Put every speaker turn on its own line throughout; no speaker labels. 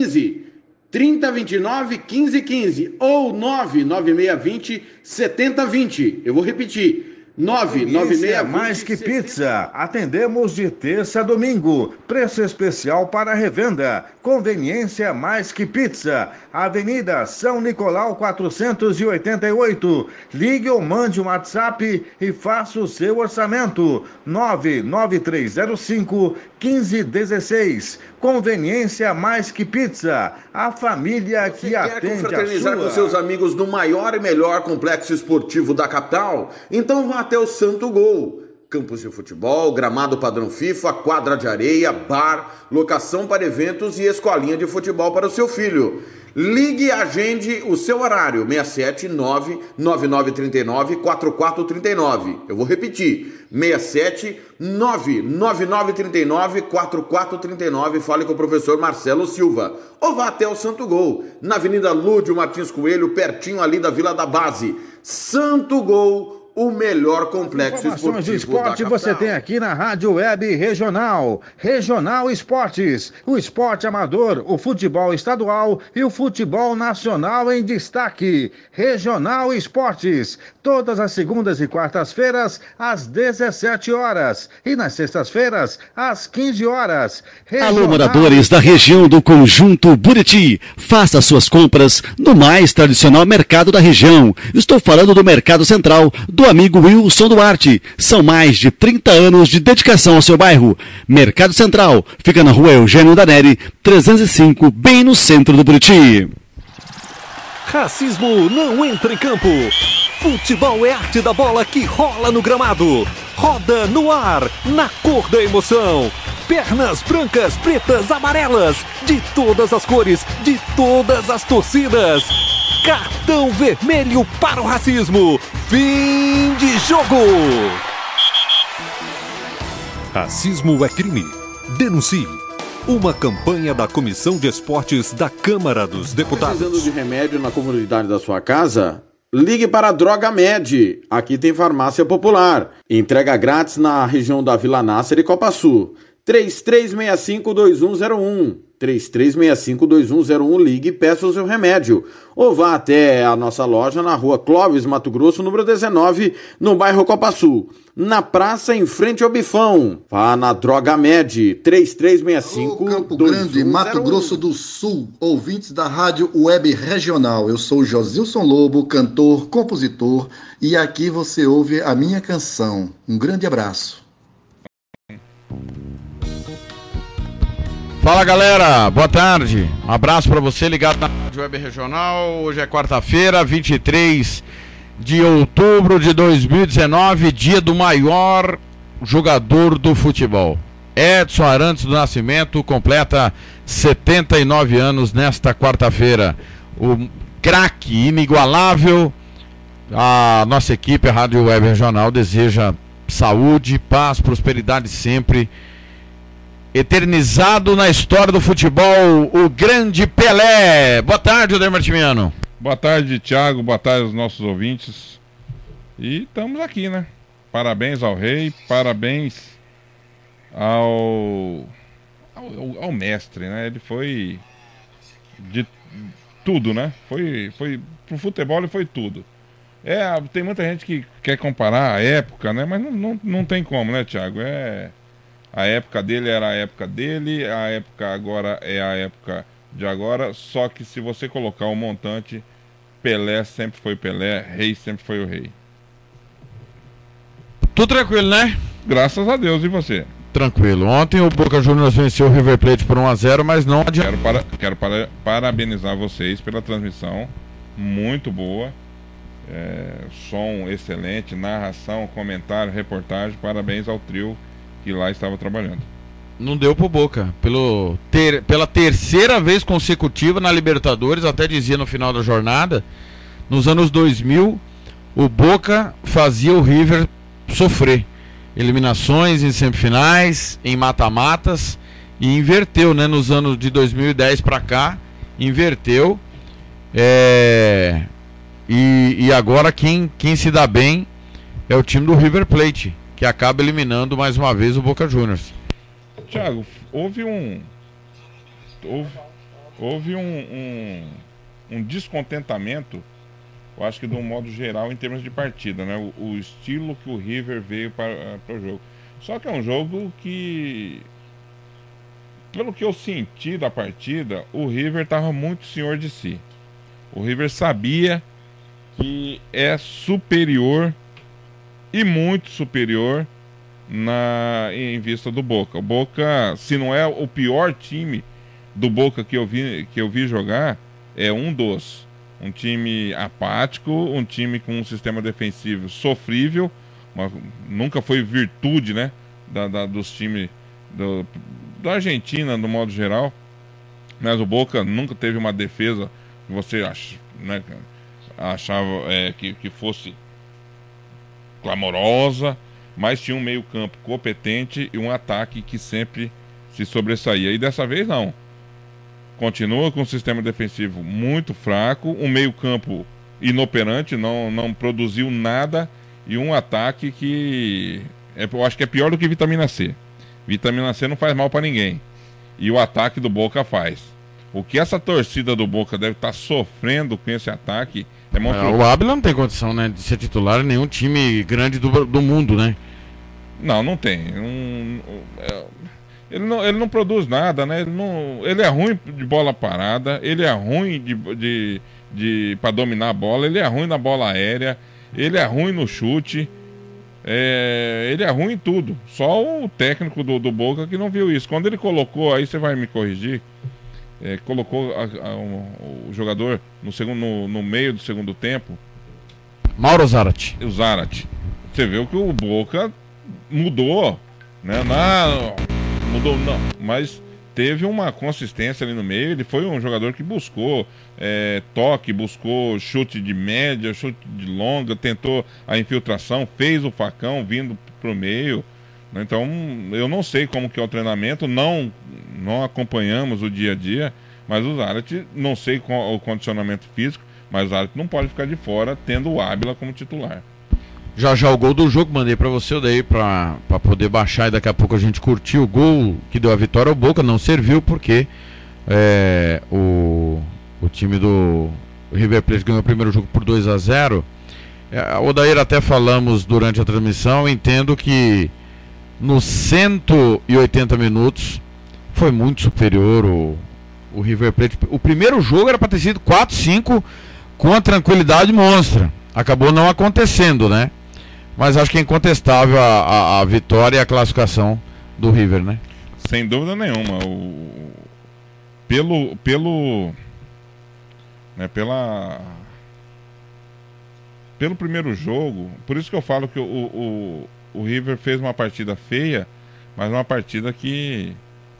3029 1515 ou 99620 7020. Eu vou repetir. 99620
Mais que pizza. Atendemos de terça a domingo. Preço especial para revenda. Conveniência mais que pizza. Avenida São Nicolau 488. Ligue ou mande um WhatsApp e faça o seu orçamento. 99305 1516. Conveniência mais que pizza. A família que atende a sua.
Confraternizar com seus amigos no maior e melhor complexo esportivo da capital? Então vá até o Santo Gol. Campos de futebol, gramado padrão FIFA, quadra de areia, bar, locação para eventos e escolinha de futebol para o seu filho. Ligue e agende o seu horário, 679-9939-4439. Eu vou repetir, 679-9939-4439. Fale com o professor Marcelo Silva. Ou vá até o Santo Gol, na Avenida Lúdio Martins Coelho, pertinho ali da Vila da Base. Santo Gol, o melhor complexo esportivo
do esporte
da
você tem aqui na Rádio Web Regional. Regional Esportes, o esporte amador, o futebol estadual e o futebol nacional em destaque. Regional Esportes, todas as segundas e quartas-feiras às 17 horas e nas sextas-feiras às 15 horas.
Alô, moradores da região do Conjunto Buriti, faça suas compras no mais tradicional mercado da região. Estou falando do Mercado Central, do amigo Wilson Duarte. São mais de 30 anos de dedicação ao seu bairro. Mercado Central fica na rua Eugênio Daneri, 305, bem no centro do Buriti.
Racismo não entra em campo. Futebol é arte da bola que rola no gramado. Roda no ar, na cor da emoção. Pernas brancas, pretas, amarelas, de todas as cores, de todas as torcidas. Cartão vermelho para o racismo. Fim de jogo. Racismo é crime. Denuncie. Uma campanha da Comissão de Esportes da Câmara dos Deputados.
Precisando de remédio na comunidade da sua casa? Ligue para a Droga Med. Aqui tem farmácia popular. Entrega grátis na região da Vila Nácer e Copa Sul. 3365-2101. 3365-2101. Ligue e peça o seu remédio. Ou vá até a nossa loja na rua Clóvis, Mato Grosso, número 19, no bairro Copa Sul. Na praça, em frente ao Bifão. Vá na Droga Med. 3365-2101.
Campo Grande, Mato Grosso do Sul. Ouvintes da Rádio Web Regional. Eu sou Josilson Lobo, cantor, compositor. E aqui você ouve a minha canção. Um grande abraço.
Fala, galera, boa tarde, um abraço para você ligado na Rádio Web Regional. Hoje é quarta-feira, 23 de outubro de 2019, dia do maior jogador do futebol. Edson Arantes do Nascimento completa 79 anos nesta quarta-feira. O craque inigualável. A nossa equipe, a Rádio Web Regional, deseja saúde, paz, prosperidade sempre. Eternizado na história do futebol, o grande Pelé. Boa tarde, Odair Martimiano.
Boa tarde, Thiago. Boa tarde aos nossos ouvintes. E estamos aqui, né? Parabéns ao rei, parabéns ao mestre, né? Ele foi de tudo, né? Foi pro futebol, ele foi tudo. Tem muita gente que quer comparar a época, né? Mas não tem como, né, Thiago? A época dele era a época dele, a época agora é a época de agora, só que se você colocar o montante, Pelé sempre foi Pelé, rei sempre foi o rei.
Tudo tranquilo, né?
Graças a Deus, e você?
Tranquilo. Ontem o Boca Juniors venceu o River Plate por 1-0, mas não adianta.
Quero parabenizar vocês pela transmissão, muito boa, som excelente, narração, comentário, reportagem, parabéns ao trio que lá estava trabalhando.
Não deu pro Boca. Pela terceira vez consecutiva na Libertadores, até dizia no final da jornada, nos anos 2000, o Boca fazia o River sofrer. Eliminações em semifinais, em mata-matas, e inverteu, né? Nos anos de 2010 para cá, inverteu. E agora quem se dá bem é o time do River Plate, que acaba eliminando mais uma vez o Boca Juniors.
Thiago, houve houve um descontentamento, eu acho que de um modo geral, em termos de partida, né? O estilo que o River veio para o jogo. Só que é um jogo que, pelo que eu senti da partida, o River estava muito senhor de si. O River sabia que é superior e muito superior em vista do Boca. O Boca, se não é o pior time do Boca que eu vi jogar, é um time apático, um time com um sistema defensivo sofrível, nunca foi virtude, né, dos times da Argentina, no modo geral, mas o Boca nunca teve uma defesa que você achava que fosse clamorosa, mas tinha um meio campo competente e um ataque que sempre se sobressaía, e dessa vez não. Continua com um sistema defensivo muito fraco, um meio-campo inoperante, não produziu nada, e um ataque que eu acho que é pior do que vitamina C. Vitamina C não faz mal para ninguém, e o ataque do Boca faz. O que essa torcida do Boca deve estar sofrendo com esse ataque é monstruoso.
O Ábila não tem condição, né, de ser titular em nenhum time grande do mundo, né?
Não tem. Ele não produz nada, né? Ele é ruim de bola parada, ele é ruim para dominar a bola, ele é ruim na bola aérea, ele é ruim no chute, ele é ruim em tudo. Só o técnico do Boca que não viu isso. Quando ele colocou, aí você vai me corrigir, colocou o jogador no meio do segundo tempo,
Mauro Zarate.
O Zarate. Você viu que o Boca mudou, né? Mudou não, mas teve uma consistência ali no meio. Ele foi um jogador que buscou toque, buscou chute de média, chute de longa, tentou a infiltração, fez o facão vindo pro meio. Então eu não sei como que é o treinamento, não acompanhamos o dia a dia, mas o Zarate, não sei o condicionamento físico, mas o Zarate não pode ficar de fora tendo o Ábila como titular.
Já o gol do jogo, mandei pra você daí pra poder baixar e daqui a pouco a gente curtir o gol que deu a vitória ao Boca. Não serviu porque o time do River Plate ganhou o primeiro jogo por 2-0. O Daír até falamos durante a transmissão, entendo que nos 180 minutos foi muito superior o River Plate. O primeiro jogo era pra ter sido 4-5 com a tranquilidade monstra. Acabou não acontecendo, né? Mas acho que é incontestável a vitória e a classificação do River, né?
Sem dúvida nenhuma. Pelo primeiro jogo, por isso que eu falo que o River fez uma partida feia, mas uma partida que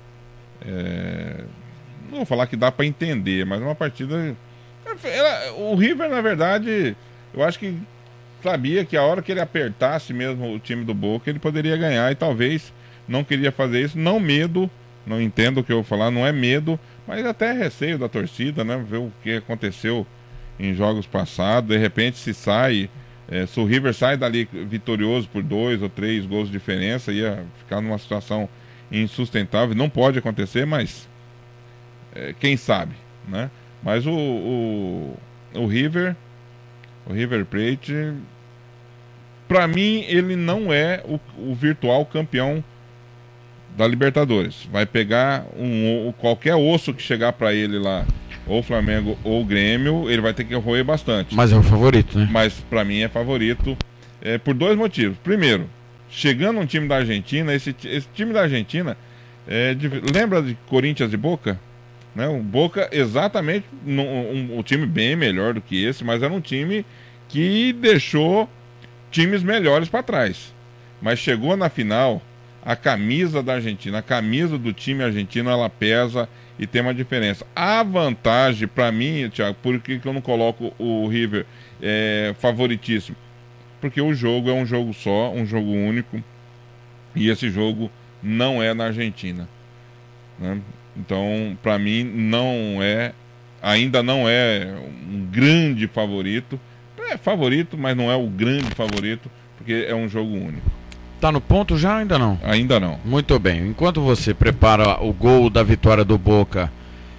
não vou falar que dá para entender, mas uma partida. O River, na verdade, eu acho que sabia que a hora que ele apertasse mesmo o time do Boca, ele poderia ganhar, e talvez não queria fazer isso, não medo, não entendo o que eu vou falar, não é medo, mas até receio da torcida, né? Ver o que aconteceu em jogos passados. De repente se o River sai dali vitorioso por 2 ou 3 gols de diferença, ia ficar numa situação insustentável. Não pode acontecer, mas quem sabe, né? Mas o River Plate, pra mim, ele não é o virtual campeão da Libertadores. Vai pegar qualquer osso que chegar pra ele lá, ou o Flamengo ou o Grêmio, ele vai ter que roer bastante.
Mas é o favorito, né?
Mas pra mim é favorito por 2 motivos. Primeiro, chegando um time da Argentina, esse time da Argentina, lembra de Corinthians e Boca? Né? O Boca, exatamente, um time bem melhor do que esse, mas era um time que deixou times melhores para trás. Mas chegou na final, a camisa da Argentina, a camisa do time argentino, ela pesa e tem uma diferença. A vantagem, para mim, Thiago, por que eu não coloco o River favoritíssimo? Porque o jogo é um jogo só, um jogo único, e esse jogo não é na Argentina, né? Então, para mim, ainda não é um grande favorito. É favorito, mas não é o grande favorito, porque é um jogo único.
Tá no ponto já ou ainda não?
Ainda não.
Muito bem. Enquanto você prepara o gol da vitória do Boca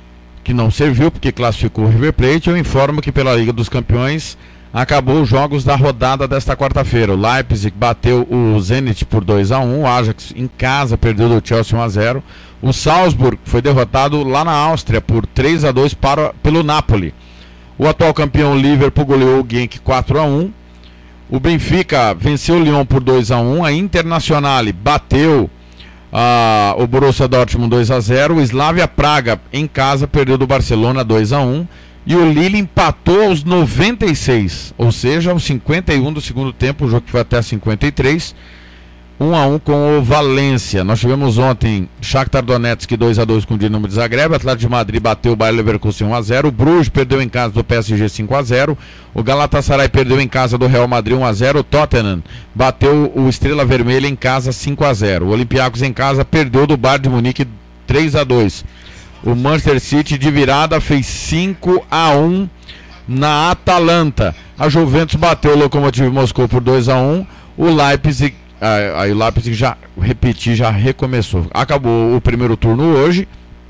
que não serviu porque classificou o River Plate, eu informo que pela Liga dos Campeões acabou os jogos da rodada desta quarta-feira. O Leipzig bateu o Zenit por 2-1, o Ajax em casa perdeu do Chelsea 1-0, o Salzburg foi derrotado lá na Áustria por 3-2 pelo Napoli. O atual campeão Liverpool goleou o Genk 4-1, o Benfica venceu o Lyon por 2-1, a Internazionale bateu o Borussia Dortmund 2-0, o Slavia Praga em casa perdeu do Barcelona 2-1 e o Lille empatou aos 96, ou seja, aos 51 do segundo tempo, o jogo que foi até 53, 1-1 com o Valência. Nós tivemos ontem Shakhtar Donetsk 2-2 com o Dinamo de Zagreb, Atlético de Madrid bateu o Bayer Leverkusen 1-0, o Bruges perdeu em casa do PSG 5-0, o Galatasaray perdeu em casa do Real Madrid 1-0, o Tottenham bateu o Estrela Vermelha em casa 5-0, o Olympiacos em casa perdeu do Bayern de Munique 3-2. O Manchester City de virada fez 5-1 na Atalanta. A Juventus bateu o Lokomotiv Moscou por 2-1. O Leipzig, aí o Leipzig já recomeçou. Acabou o primeiro turno hoje.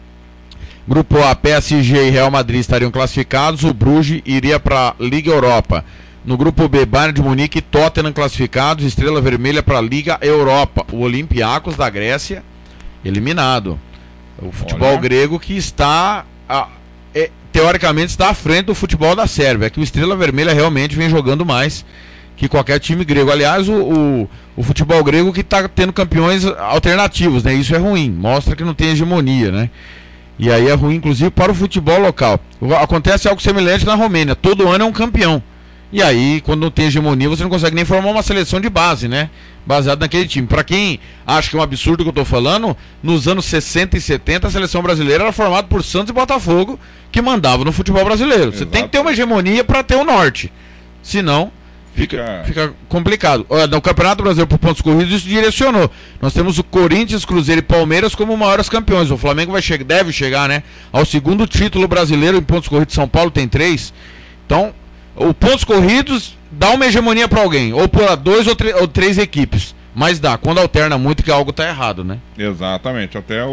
Grupo A, PSG e Real Madrid estariam classificados. O Bruges iria para a Liga Europa. No grupo B, Bayern de Munique e Tottenham classificados. Estrela Vermelha para a Liga Europa. O Olympiacos da Grécia eliminado. O futebol grego que está, teoricamente, está à frente do futebol da Sérvia. Que o Estrela Vermelha realmente vem jogando mais que qualquer time grego. Aliás, o futebol grego que está tendo campeões alternativos, né? Isso é ruim, mostra que não tem hegemonia, né? E aí é ruim, inclusive, para o futebol local. Acontece algo semelhante na Romênia. Todo ano é um campeão. E aí, quando não tem hegemonia, você não consegue nem formar uma seleção de base, né? Baseado naquele time. Para quem acha que é um absurdo o que eu estou falando, nos anos 60 e 70 a seleção brasileira era formada por Santos e Botafogo, que mandavam no futebol brasileiro. Exato. Você tem que ter uma hegemonia para ter o norte. Senão, fica complicado. Olha, no Campeonato Brasileiro por pontos corridos, isso direcionou. Nós temos o Corinthians, Cruzeiro e Palmeiras como maiores campeões. O Flamengo deve chegar, né, ao segundo título brasileiro em pontos corridos. São Paulo tem 3. Então, o pontos corridos dá uma hegemonia para alguém, ou para 2 ou 3 equipes, mas dá, quando alterna muito que algo está errado, né?
Exatamente, até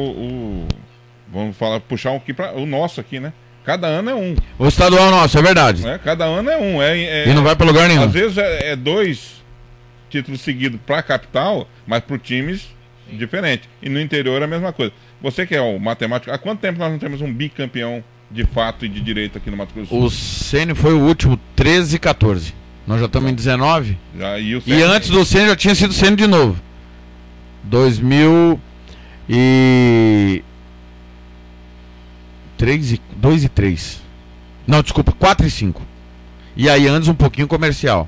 vamos puxar aqui para o nosso aqui, né? Cada ano é um.
O estadual nosso, é verdade.
Cada ano é um.
E não vai para lugar nenhum.
Às vezes é 2 títulos seguidos para a capital, mas para times diferentes. E no interior é a mesma coisa. Você que é o matemático, há quanto tempo nós não temos um bicampeão de fato e de direito aqui no Mato Grosso do Sul?
O Ceni foi o último, 13 e 14. Nós já estamos em 19.
E
antes do Ceni já tinha sido Ceni de novo. 2000 e 2 e 3. Não, desculpa, 4 e 5. E aí antes um pouquinho comercial.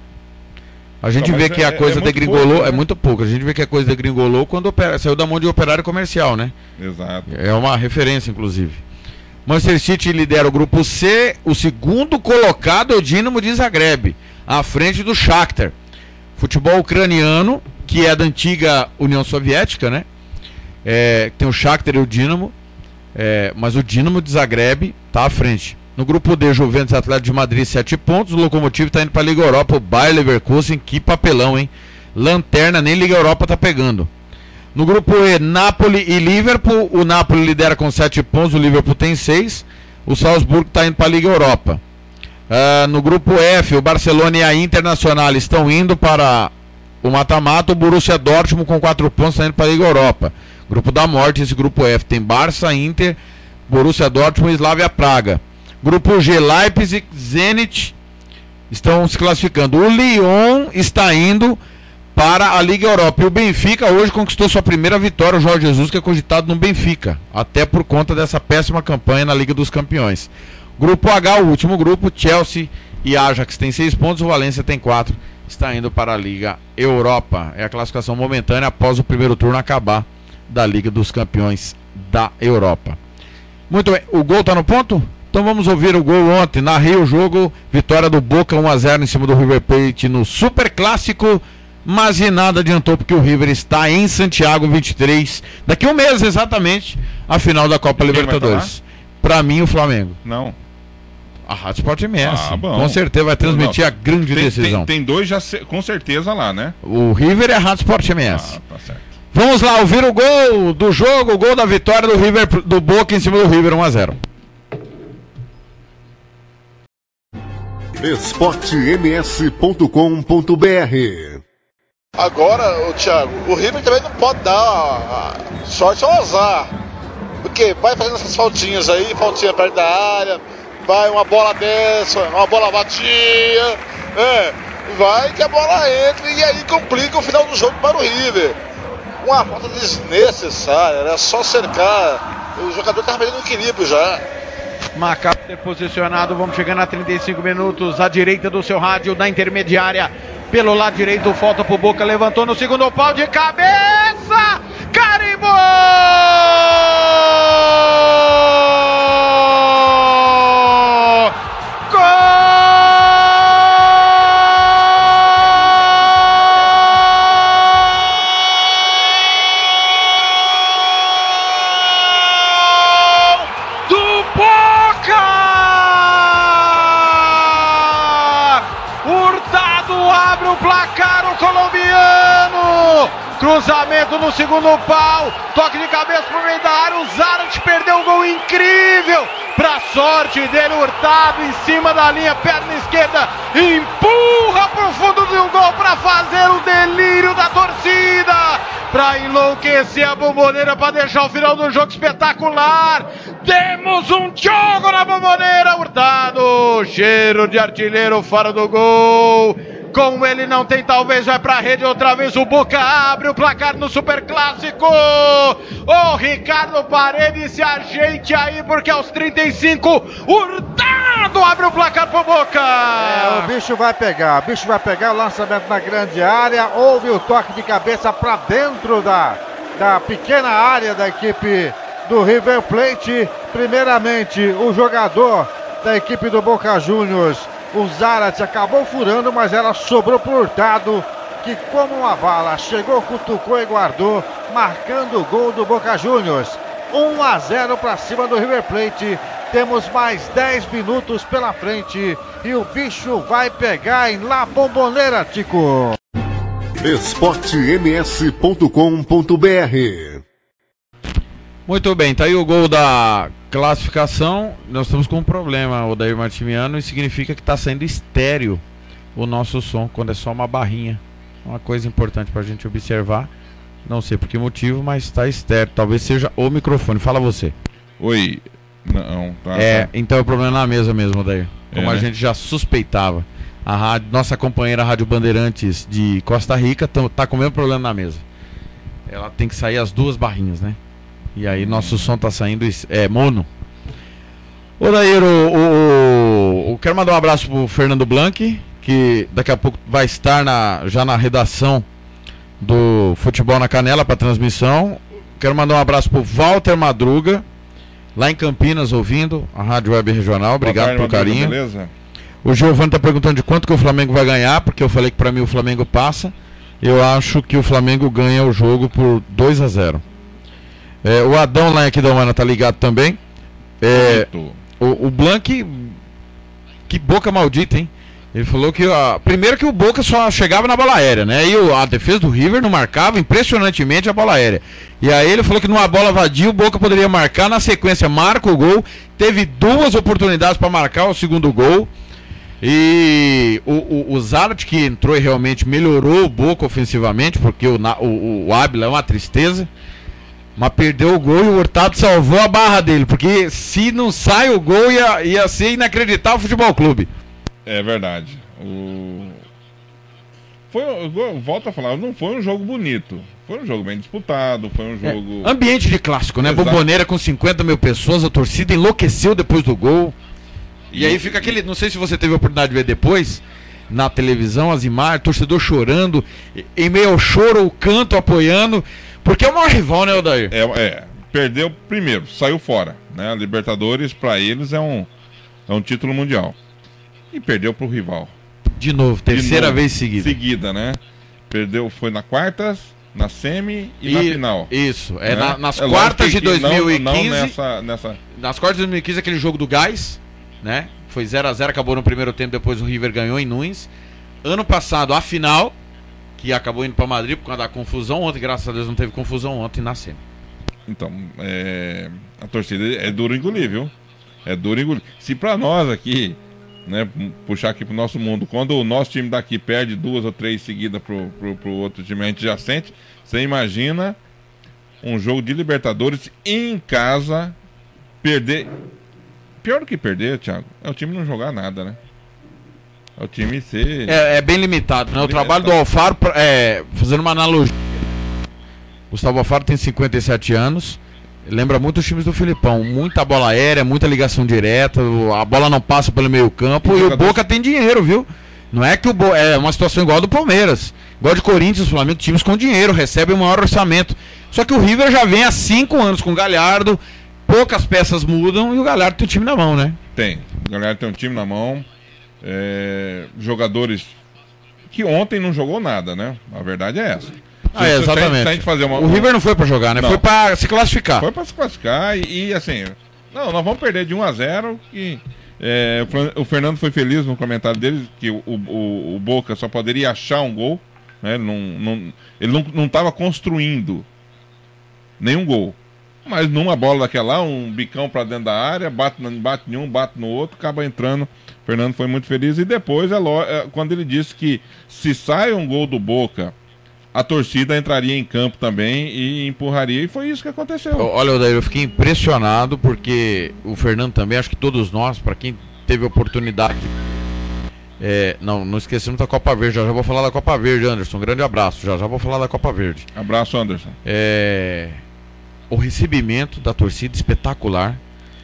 A gente vê que a coisa degringolou, pouco, né? É muito pouco. A gente vê que a coisa degringolou quando saiu da mão de operário comercial, né?
Exato.
É uma referência, inclusive. Manchester City lidera o grupo C, o segundo colocado é o Dinamo de Zagreb, à frente do Shakhtar. Futebol ucraniano, que é da antiga União Soviética, né? Tem o Shakhtar e o Dinamo, mas o Dinamo de Zagreb está à frente. No grupo D, Juventus e Atlético de Madrid, 7 pontos. O Lokomotiv está indo para a Liga Europa, o Bayer Leverkusen, que papelão, hein? Lanterna, nem Liga Europa tá pegando. No grupo E, Napoli e Liverpool. O Napoli lidera com 7 pontos, o Liverpool tem 6. O Salzburgo está indo para a Liga Europa. No grupo F, o Barcelona e a Internazionale estão indo para o mata-mata. O Borussia Dortmund com 4 pontos está indo para a Liga Europa. Grupo da morte, esse grupo F tem Barça, Inter, Borussia Dortmund e Slavia Praga. Grupo G, Leipzig, Zenit estão se classificando. O Lyon está indo para a Liga Europa. E o Benfica hoje conquistou sua primeira vitória, o Jorge Jesus, que é cogitado no Benfica, até por conta dessa péssima campanha na Liga dos Campeões. Grupo H, o último grupo, Chelsea e Ajax tem 6 pontos, o Valência tem 4, está indo para a Liga Europa. É a classificação momentânea após o primeiro turno acabar da Liga dos Campeões da Europa. Muito bem, o gol está no ponto? Então vamos ouvir o gol ontem. Narrei o jogo, vitória do Boca 1-0 em cima do River Plate no Super Clássico, mas de nada adiantou porque o River está em Santiago 23, daqui um mês exatamente, a final da Copa Libertadores. Para mim, o Flamengo.
Não.
A Rádio Sport MS, com certeza vai transmitir a grande decisão.
Tem 2 já com certeza lá, né?
O River é a Rádio Sport MS.
Tá certo.
Vamos lá ouvir o gol do jogo, o gol da vitória do River, do Boca em cima do River 1-0.
esportems.com.br.
Agora, Thiago, o River também não pode dar sorte ao azar. Porque vai fazendo essas faltinhas aí, faltinha perto da área, vai uma bola dessa, uma bola vadia, vai que a bola entra e aí complica o final do jogo para o River. Uma falta desnecessária, era só cercar, o jogador estava perdendo o equilíbrio já.
McAllister posicionado, vamos chegando a 35 minutos, à direita do seu rádio, na intermediária, pelo lado direito, falta pro Boca, levantou no segundo pau de cabeça, carimbou! Cruzamento no segundo pau, toque de cabeça pro meio da área, o Zarat perdeu um gol incrível, pra sorte dele, Hurtado em cima da linha, perna esquerda, empurra pro fundo do gol pra fazer o delírio da torcida, pra enlouquecer a Bombonera, pra deixar o final do jogo espetacular. Temos um jogo na Bombonera, Hurtado, cheiro de artilheiro fora do gol. Com ele não tem, talvez vai pra rede outra vez, o Boca abre o placar no Superclássico. Ô Ricardo Paredes, se ajeite aí, porque aos 35, Hurtado abre o placar pro Boca.
O bicho vai pegar, o lançamento na grande área, houve o toque de cabeça pra dentro da pequena área da equipe do River Plate. Primeiramente, o jogador da equipe do Boca Juniors, o Zarat, acabou furando, mas ela sobrou pro Hurtado, que como uma bala chegou, cutucou e guardou, marcando o gol do Boca Juniors. 1-0 para cima do River Plate. Temos mais 10 minutos pela frente e o bicho vai pegar em La Bombonera, Tico.
esportems.com.br.
Muito bem, tá aí o gol da classificação. Nós estamos com um problema, Odair Martimiano, e significa que está sendo estéreo o nosso som, quando é só uma barrinha. Uma coisa importante para a gente observar. Não sei por que motivo, mas está estéreo. Talvez seja o microfone. Fala você.
Oi. Não, tá.
Então é o problema na mesa mesmo, Odair. Como a gente já suspeitava. A rádio, nossa companheira Rádio Bandeirantes de Costa Rica tá com o mesmo problema na mesa. Ela tem que sair as duas barrinhas, né? E aí nosso som tá saindo mono. Odair, eu quero mandar um abraço pro Fernando Blanc, que daqui a pouco vai estar já na redação do Futebol na Canela para transmissão. Quero mandar um abraço pro Walter Madruga, lá em Campinas, ouvindo a Rádio Web Regional. Obrigado pelo carinho. Beleza? O Giovanni tá perguntando de quanto que o Flamengo vai ganhar, porque eu falei que para mim o Flamengo passa. Eu acho que o Flamengo ganha o jogo por 2-0. O Adão lá aqui da Humana tá ligado também. O Blanc, que boca maldita, hein? Ele falou que primeiro que o Boca só chegava na bola aérea, né? E a defesa do River não marcava impressionantemente a bola aérea. E aí ele falou que numa bola vadia o Boca poderia marcar, na sequência marca o gol. Teve 2 oportunidades para marcar o segundo gol. E o Zarat, que entrou e realmente melhorou o Boca ofensivamente, porque o Ábila é uma tristeza. Mas perdeu o gol e o Hurtado salvou a barra dele, porque se não sai o gol ia ser inacreditável o Futebol Clube.
É verdade. Volto a falar, não foi um jogo bonito. Foi um jogo bem disputado, foi um jogo...
Ambiente de clássico, né? Exato. Bombonera com 50 mil pessoas, a torcida enlouqueceu depois do gol. E aí fica aquele... Não sei se você teve a oportunidade de ver depois, na televisão, as imagens, torcedor chorando, em meio ao choro, o canto apoiando... Porque é o maior rival, né, Odair?
Perdeu primeiro, saiu fora, né? A Libertadores, pra eles, é um título mundial. E perdeu pro rival.
De novo, terceira vez seguida.
Né? Perdeu, foi na quartas, na semi e na final.
Isso, né? Nas quartas de 2015.
Não nessa...
Nas quartas de 2015, aquele jogo do Gás, né? Foi 0-0, acabou no primeiro tempo, depois o River ganhou em Nunes. Ano passado, a final... que acabou indo para Madrid por causa da confusão. Ontem, graças a Deus, não teve confusão ontem na semi.
Então, a torcida é duro engolir, viu? É duro engolir. Se para nós aqui né, puxar aqui pro nosso mundo. Quando o nosso time daqui perde 2 ou 3 seguidas pro outro time, a gente já sente. Você imagina um jogo de Libertadores em casa, perder. Pior do que perder, Thiago, é o time não jogar nada, né? É o time ser...
É bem limitado, né? O trabalho do Alfaro, fazendo uma analogia, Gustavo Alfaro tem 57 anos, lembra muito os times do Filipão, muita bola aérea, muita ligação direta, a bola não passa pelo meio campo, e o Boca tem dinheiro, viu? Não é que é uma situação igual a do Palmeiras, igual de Corinthians, Flamengo, times com dinheiro, recebem o maior orçamento. Só que o River já vem há 5 anos com o Galhardo, poucas peças mudam e o Galhardo tem o time na mão, né?
Tem, o Galhardo tem um time na mão, jogadores que ontem não jogou nada, né? A verdade é essa.
Exatamente.
Se a gente fazer
o River não foi pra jogar, né? Não. Foi pra se classificar.
Foi pra se classificar e assim, nós vamos perder de 1-0 e... o Fernando foi feliz no comentário dele que o Boca só poderia achar um gol, né? Ele não estava construindo nenhum gol, mas numa bola daquela lá, um bicão para dentro da área, bate em um, bate no outro, acaba entrando. O Fernando foi muito feliz e depois quando ele disse que se sai um gol do Boca, a torcida entraria em campo também e empurraria, e foi isso que aconteceu.
Olha, Odair, eu fiquei impressionado porque o Fernando também, acho que todos nós, para quem teve oportunidade, não esquecemos da Copa Verde, já vou falar da Copa Verde, Anderson, grande abraço, já vou falar da Copa Verde.
Abraço, Anderson.
O recebimento da torcida espetacular,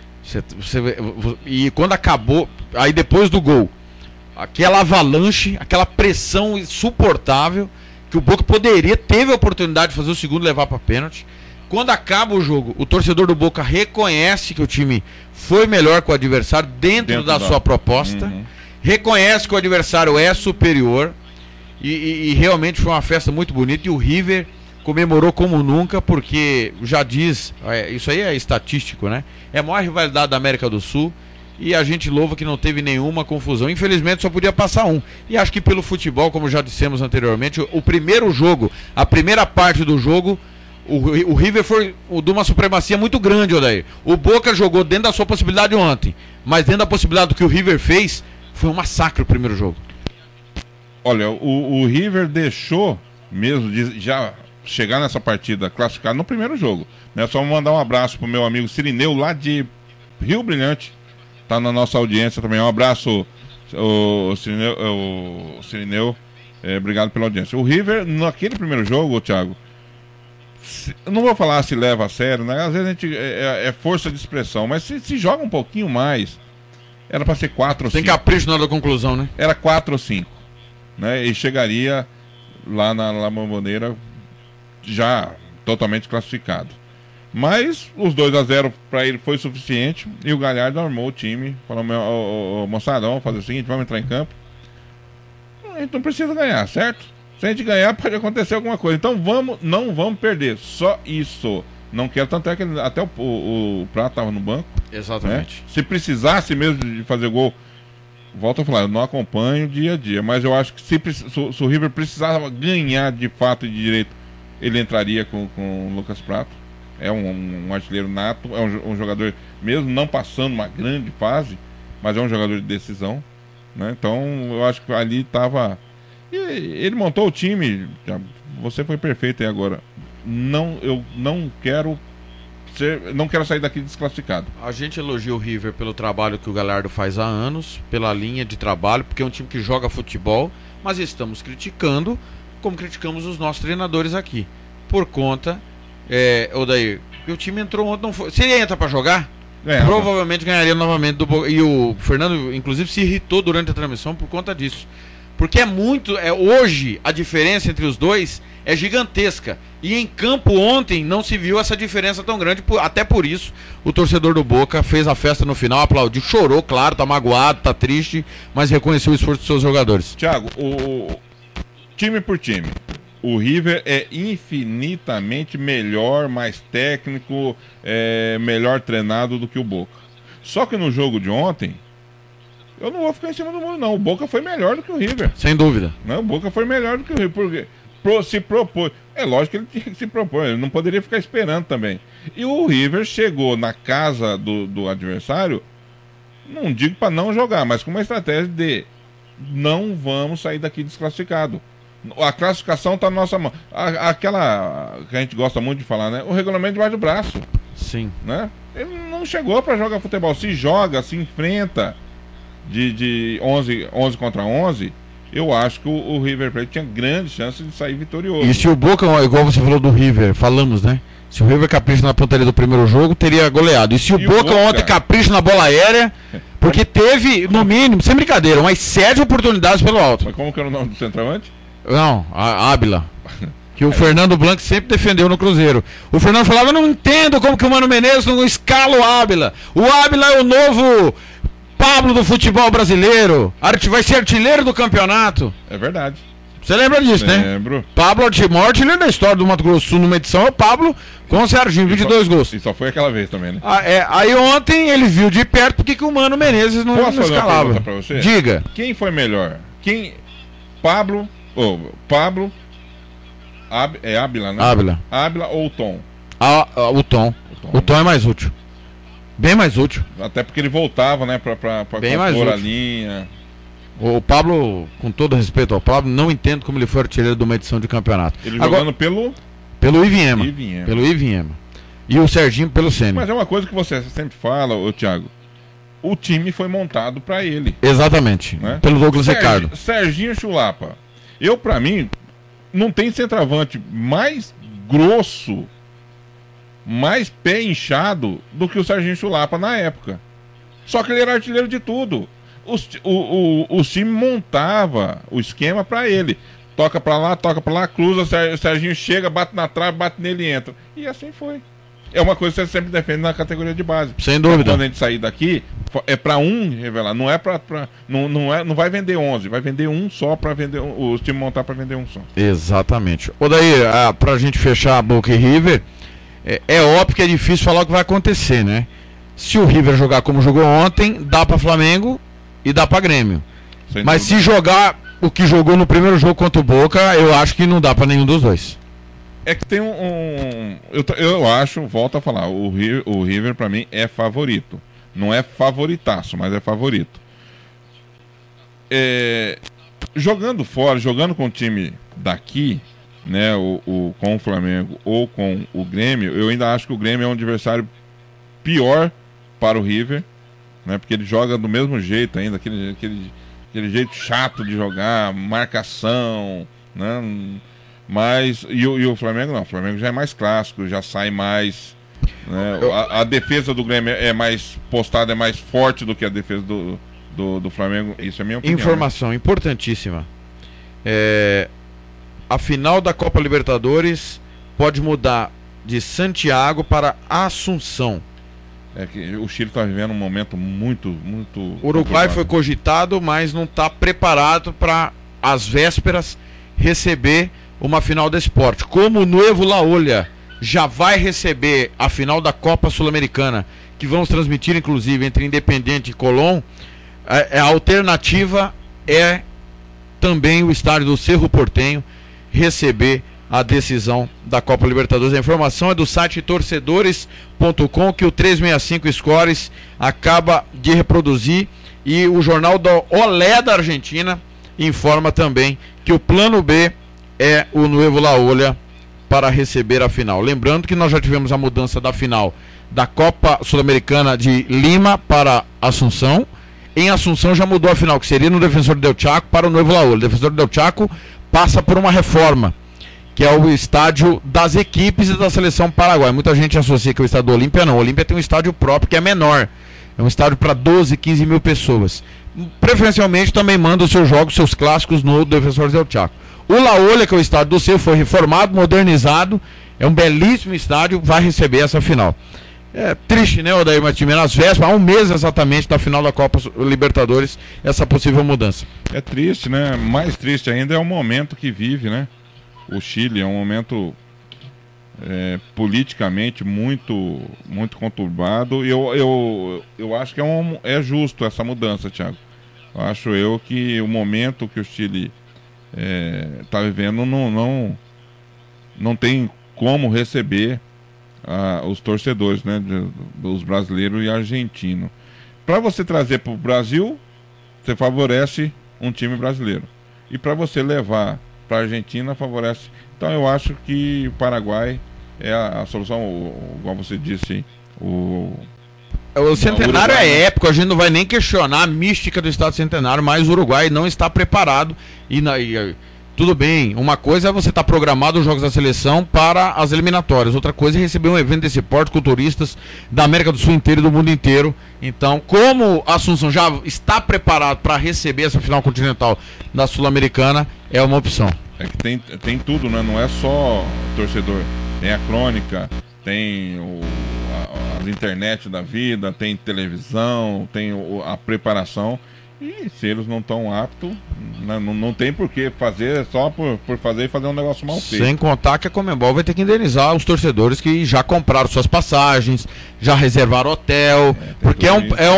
e quando acabou, aí depois do gol, aquela avalanche, aquela pressão insuportável, que o Boca teve a oportunidade de fazer o segundo e levar para pênalti. Quando acaba o jogo, o torcedor do Boca reconhece que o time foi melhor que o adversário dentro da sua proposta, reconhece que o adversário é superior e realmente foi uma festa muito bonita. E o River comemorou como nunca, porque já diz, isso aí é estatístico, né? É a maior rivalidade da América do Sul. E a gente louva que não teve nenhuma confusão. Infelizmente só podia passar um. E acho que pelo futebol, como já dissemos anteriormente, o primeiro jogo, a primeira parte do jogo, o River foi de uma supremacia muito grande, Odair. O Boca jogou dentro da sua possibilidade ontem, mas dentro da possibilidade do que o River fez, foi um massacre o primeiro jogo.
Olha, o River deixou mesmo de já chegar nessa partida classificado no primeiro jogo, né? Só mandar um abraço pro meu amigo Cirineu, lá de Rio Brilhante. Tá na nossa audiência também. Um abraço, o Cirineu. Obrigado pela audiência. O River, naquele primeiro jogo, Thiago, não vou falar se leva a sério, né? Às vezes a gente é força de expressão, mas se joga um pouquinho mais, era para ser 4 ou 5.
Tem capricho na hora da conclusão, né?
Era 4 ou 5, né? E chegaria lá na Bombonera já totalmente classificado. Mas os 2-0 para ele foi suficiente e o Galhardo armou o time. Falou: moçada, vamos fazer o seguinte, vamos entrar em campo. A gente não precisa ganhar, certo? Se a gente ganhar, pode acontecer alguma coisa. Então não vamos perder. Só isso. Não quero, tanto é que até o Prato estava no banco.
Exatamente.
Né? Se precisasse mesmo de fazer gol, volto a falar, eu não acompanho dia a dia, mas eu acho que se o River precisava ganhar de fato e de direito, ele entraria com o Lucas Prato. É um artilheiro nato, é um jogador, mesmo não passando uma grande fase, mas é um jogador de decisão, né? Então eu acho que ali estava. Ele montou o time. Você foi perfeito aí agora. Eu não quero sair daqui desclassificado.
A gente elogia o River pelo trabalho que o Galhardo faz há anos, pela linha de trabalho, porque é um time que joga futebol, mas estamos criticando, como criticamos os nossos treinadores aqui, por conta. Odair, o time entrou ontem, não foi. Se ele entra pra jogar, provavelmente ganharia novamente do Boca. E o Fernando, inclusive, se irritou durante a transmissão por conta disso. Porque hoje a diferença entre os dois é gigantesca. E em campo ontem não se viu essa diferença tão grande. Até por isso, o torcedor do Boca fez a festa no final, aplaudiu, chorou, claro, tá magoado, tá triste, mas reconheceu o esforço dos seus jogadores.
Thiago, time por time, o River é infinitamente melhor, mais técnico, melhor treinado do que o Boca. Só que no jogo de ontem, eu não vou ficar em cima do muro, não. O Boca foi melhor do que o River.
Sem dúvida.
Não, o Boca foi melhor do que o River, porque se propôs. É lógico que ele tinha que se propor, ele não poderia ficar esperando também. E o River chegou na casa do adversário não digo para não jogar, mas com uma estratégia de não vamos sair daqui desclassificado. A classificação está na nossa mão. Aquela que a gente gosta muito de falar, né? O regulamento debaixo do braço.
Sim.
Né? Ele não chegou para jogar futebol. Se joga, se enfrenta de 11 contra 11, eu acho que o River Plate tinha grande chance de sair vitorioso.
E se o Boca, igual você falou do River, falamos, né? Se o River capricha na pontaria do primeiro jogo, teria goleado. E se o Boca ontem capricha na bola aérea, porque teve, no mínimo, sem brincadeira, umas 7 oportunidades pelo alto.
Mas como que era o nome do centroavante?
Não, a Ábila. Que o Fernando Blanc sempre defendeu no Cruzeiro. O Fernando falava, eu não entendo como que o Mano Menezes não escala o Ábila. O Ábila é o novo Pablo do futebol brasileiro. Vai ser artilheiro do campeonato.
É verdade.
Você lembra disso, né?
Lembro.
Pablo artilheiro da história do Mato Grosso do Sul numa edição é o Pablo com o Serginho, 22 gols.
E só foi aquela vez também, né?
Aí ontem ele viu de perto porque que o Mano Menezes não escalava.
Posso fazer uma pergunta pra você?
Diga.
Quem foi melhor? Pablo, Ábila, né? Ábila ou o Tom?
O Tom. O Tom é mais útil. Bem mais útil.
Até porque ele voltava, né, pra compor a linha.
O Pablo, com todo respeito ao Pablo, não entendo como ele foi artilheiro de uma edição de campeonato.
Ele jogando pelo
Iviema. Pelo Iviema. E o Serginho pelo Ceni.
Mas é uma coisa que você sempre fala, Thiago. O time foi montado pra ele.
Exatamente. Né? Pelo Douglas Ricardo.
Serginho Chulapa. Pra mim, não tem centroavante mais grosso, mais pé inchado do que o Serginho Chulapa na época. Só que ele era artilheiro de tudo. O time montava o esquema pra ele. Toca pra lá, cruza, o Serginho chega, bate na trave, bate nele e entra. E assim foi. É uma coisa que você sempre defende na categoria de base.
Sem dúvida.
Quando a gente sair daqui, é pra um revelar. Não é não vai vender 11, vai vender um só pra vender. O time montar pra vender um só.
Exatamente. Daí, pra gente fechar a Boca e River, é óbvio que é difícil falar o que vai acontecer, né? Se o River jogar como jogou ontem, dá pra Flamengo e dá pra Grêmio. Mas se jogar o que jogou no primeiro jogo contra o Boca, eu acho que não dá pra nenhum dos dois.
É que tem eu acho, volto a falar, o River pra mim é favorito. Não é favoritaço, mas é favorito. Jogando fora, jogando com o time daqui, né, com o Flamengo ou com o Grêmio, eu ainda acho que o Grêmio é um adversário pior para o River, né, porque ele joga do mesmo jeito ainda, aquele jeito chato de jogar, marcação, né? Mas, e o Flamengo não, o Flamengo já é mais clássico, já sai mais, né? A defesa do Grêmio é mais postada, é mais forte do que a defesa do Flamengo. Isso é a minha opinião.
Informação importantíssima. A final da Copa Libertadores pode mudar de Santiago para Assunção.
Que o Chile está vivendo um momento muito
o Uruguai foi cogitado, mas não está preparado para, às vésperas, receber uma final desse porte. Como o Nuevo La Olha já vai receber a final da Copa Sul-Americana, que vamos transmitir inclusive entre Independiente e Colón, a alternativa é também o estádio do Cerro Porteño receber a decisão da Copa Libertadores. A informação é do site torcedores.com, que o 365 Scores acaba de reproduzir, e o jornal da Olé da Argentina informa também que o plano B é o Nuevo La Olha para receber a final. Lembrando que nós já tivemos a mudança da final da Copa Sul-Americana de Lima para Assunção. Em Assunção já mudou a final, que seria no Defensor del Chaco para o Nuevo La Olha. O Defensor del Chaco passa por uma reforma, que é o estádio das equipes e da seleção paraguaia. Muita gente associa que o estádio do Olímpia não. O Olímpia tem um estádio próprio que é menor. É um estádio para 12, 15 mil pessoas. Preferencialmente também manda os seus jogos, seus clássicos no Defensor del Chaco. O La Olha, que é o estádio do Cerro, foi reformado, modernizado. É um belíssimo estádio, vai receber essa final. É triste, né, Odair Martins? Nas vésperas, há um mês exatamente da final da Copa Libertadores, essa possível mudança.
É triste, né? Mais triste ainda é o momento que vive, né? O Chile é um momento politicamente muito conturbado, e eu acho que é justo essa mudança, Thiago. Acho eu que o momento que o Chile está vivendo não tem como receber os torcedores, né, dos brasileiros e argentinos. para você trazer para o Brasil, você favorece um time brasileiro. E para você levar para a Argentina, favorece. Então eu acho que o Paraguai é a solução, igual você disse, o
Centenário
Uruguai,
é épico, a gente não vai nem questionar a mística do Estado Centenário, mas o Uruguai não está preparado. Tudo bem, uma coisa é você estar programado os jogos da seleção para as eliminatórias, outra coisa é receber um evento desse porte com turistas da América do Sul inteiro e do mundo inteiro. Então, como a Assunção já está preparado para receber essa final continental da Sul-Americana, é uma opção.
É que tem tudo, né? Não é só torcedor, tem a crônica, tem as internet da vida, tem televisão, tem a preparação. E se eles não estão aptos, não tem por que fazer, só por fazer e fazer um negócio mal feito.
Sem contar que a Conmebol vai ter que indenizar os torcedores que já compraram suas passagens, já reservaram hotel, porque é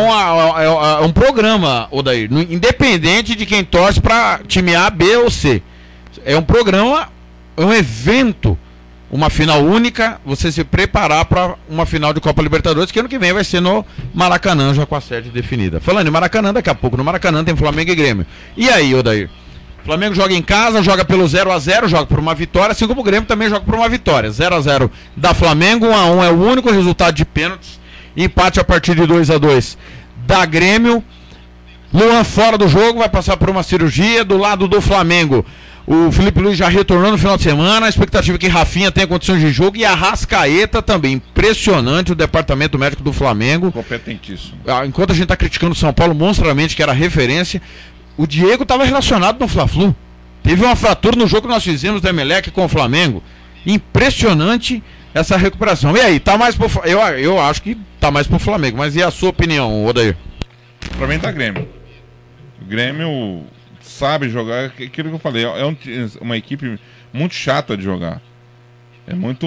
um programa, Odair, independente de quem torce para time A, B ou C. É um programa, é um evento, uma final única, você se preparar para uma final de Copa Libertadores, que ano que vem vai ser no Maracanã, já com a sede definida. Falando em Maracanã, daqui a pouco no Maracanã tem Flamengo e Grêmio. E aí, Odair? O Flamengo joga em casa, joga pelo 0-0, joga por uma vitória, assim como o Grêmio também joga por uma vitória. 0-0 da Flamengo, 1-1 é o único resultado de pênaltis, empate a partir de 2-2 da Grêmio. Luan fora do jogo, vai passar por uma cirurgia. Do lado do Flamengo, o Felipe Luiz já retornou no final de semana. A expectativa é que Rafinha tenha condições de jogo. E a Arrascaeta também. Impressionante o departamento médico do Flamengo.
Competentíssimo.
Enquanto a gente está criticando o São Paulo monstruosamente, que era referência, o Diego estava relacionado no Fla-Flu. Teve uma fratura no jogo que nós fizemos do Emelec com o Flamengo. Impressionante essa recuperação. E aí, tá mais pro... eu acho que tá mais pro Flamengo. Mas e a sua opinião, Odair?
Pra mim tá Grêmio. O Grêmio sabe jogar, aquilo que eu falei, é uma equipe muito chata de jogar. É muito...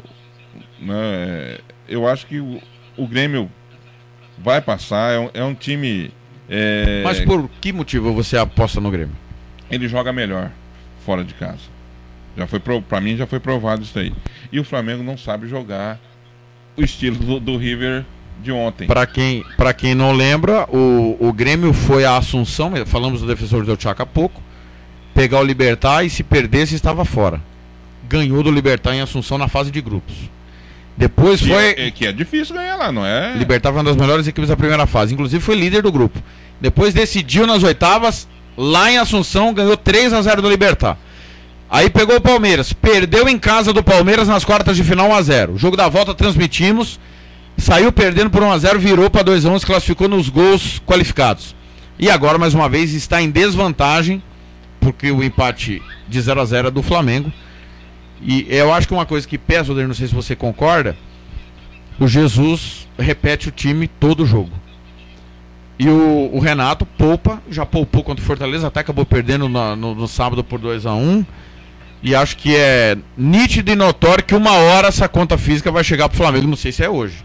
Né, eu acho que o Grêmio vai passar, é um time...
Mas por que motivo você aposta no Grêmio?
Ele joga melhor fora de casa. Pra mim já foi provado isso aí. E o Flamengo não sabe jogar o estilo do River de ontem.
Pra quem não lembra, o Grêmio foi à Assunção, falamos do Defensor do Chaco há pouco, pegar o Libertad e se perdesse estava fora. Ganhou do Libertad em Assunção na fase de grupos. Depois foi...
Que é difícil ganhar lá, não é?
Libertad foi uma das melhores equipes da primeira fase, inclusive foi líder do grupo. Depois decidiu nas oitavas, lá em Assunção, ganhou 3-0 do Libertad. Aí pegou o Palmeiras, perdeu em casa do Palmeiras nas quartas de final 1-0. O jogo da volta transmitimos, saiu perdendo por 1-0, virou para 2-1, se classificou nos gols qualificados. E agora, mais uma vez, está em desvantagem, porque o empate de 0-0 é do Flamengo. E eu acho que uma coisa que pesa, não sei se você concorda, o Jesus repete o time todo jogo. E o Renato poupa, já poupou contra o Fortaleza, até acabou perdendo no sábado por 2-1. E acho que é nítido e notório que uma hora essa conta física vai chegar pro Flamengo, não sei se é hoje.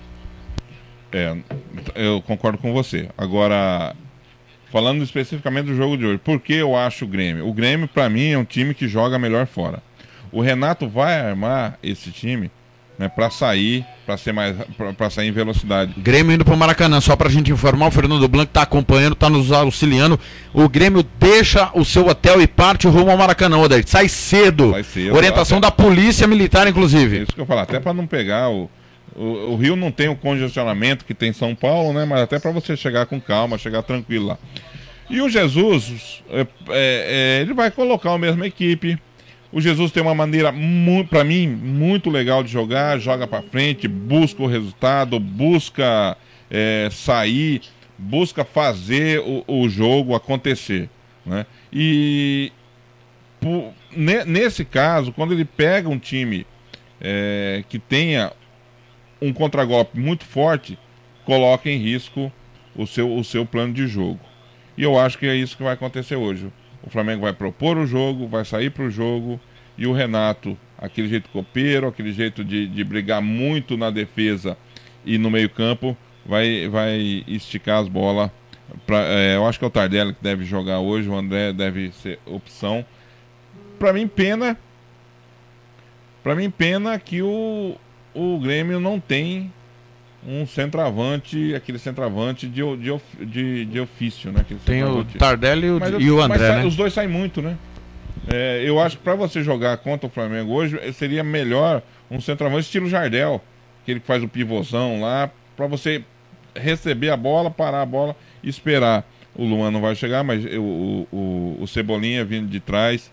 Eu concordo com você. Agora, falando especificamente do jogo de hoje, por que eu acho o Grêmio? O Grêmio, pra mim, é um time que joga melhor fora. O Renato vai armar esse time, né, para sair em velocidade.
Grêmio indo pro Maracanã, só pra gente informar, o Fernando Blanco tá acompanhando, tá nos auxiliando. O Grêmio deixa o seu hotel e parte rumo ao Maracanã, Odair. Sai cedo. Orientação da Polícia Militar, inclusive.
É isso que eu falo, até pra não pegar o Rio não tem o congestionamento que tem em São Paulo, né? Mas até pra você chegar com calma, chegar tranquilo lá. E o Jesus, ele vai colocar a mesma equipe. O Jesus tem uma maneira, para mim, muito legal de jogar, joga para frente, busca o resultado, busca sair, busca fazer o jogo acontecer, né? E nesse caso, quando ele pega um time que tenha um contragolpe muito forte, coloca em risco o seu plano de jogo. E eu acho que é isso que vai acontecer hoje. O Flamengo vai propor o jogo, vai sair para o jogo, e o Renato, aquele jeito copeiro, aquele jeito de brigar muito na defesa e no meio campo, vai esticar as bolas. Eu acho que é o Tardelli que deve jogar hoje, o André deve ser opção. Para mim, pena que o Grêmio não tem um centroavante, aquele centroavante de ofício, né? Aquele
tem o Tardelli e o André, né?
Os dois saem muito, né? Eu acho que para você jogar contra o Flamengo hoje, seria melhor um centroavante estilo Jardel, aquele que faz o pivôzão lá, para você receber a bola, parar a bola e esperar. O Luan não vai chegar, mas o Cebolinha vindo de trás.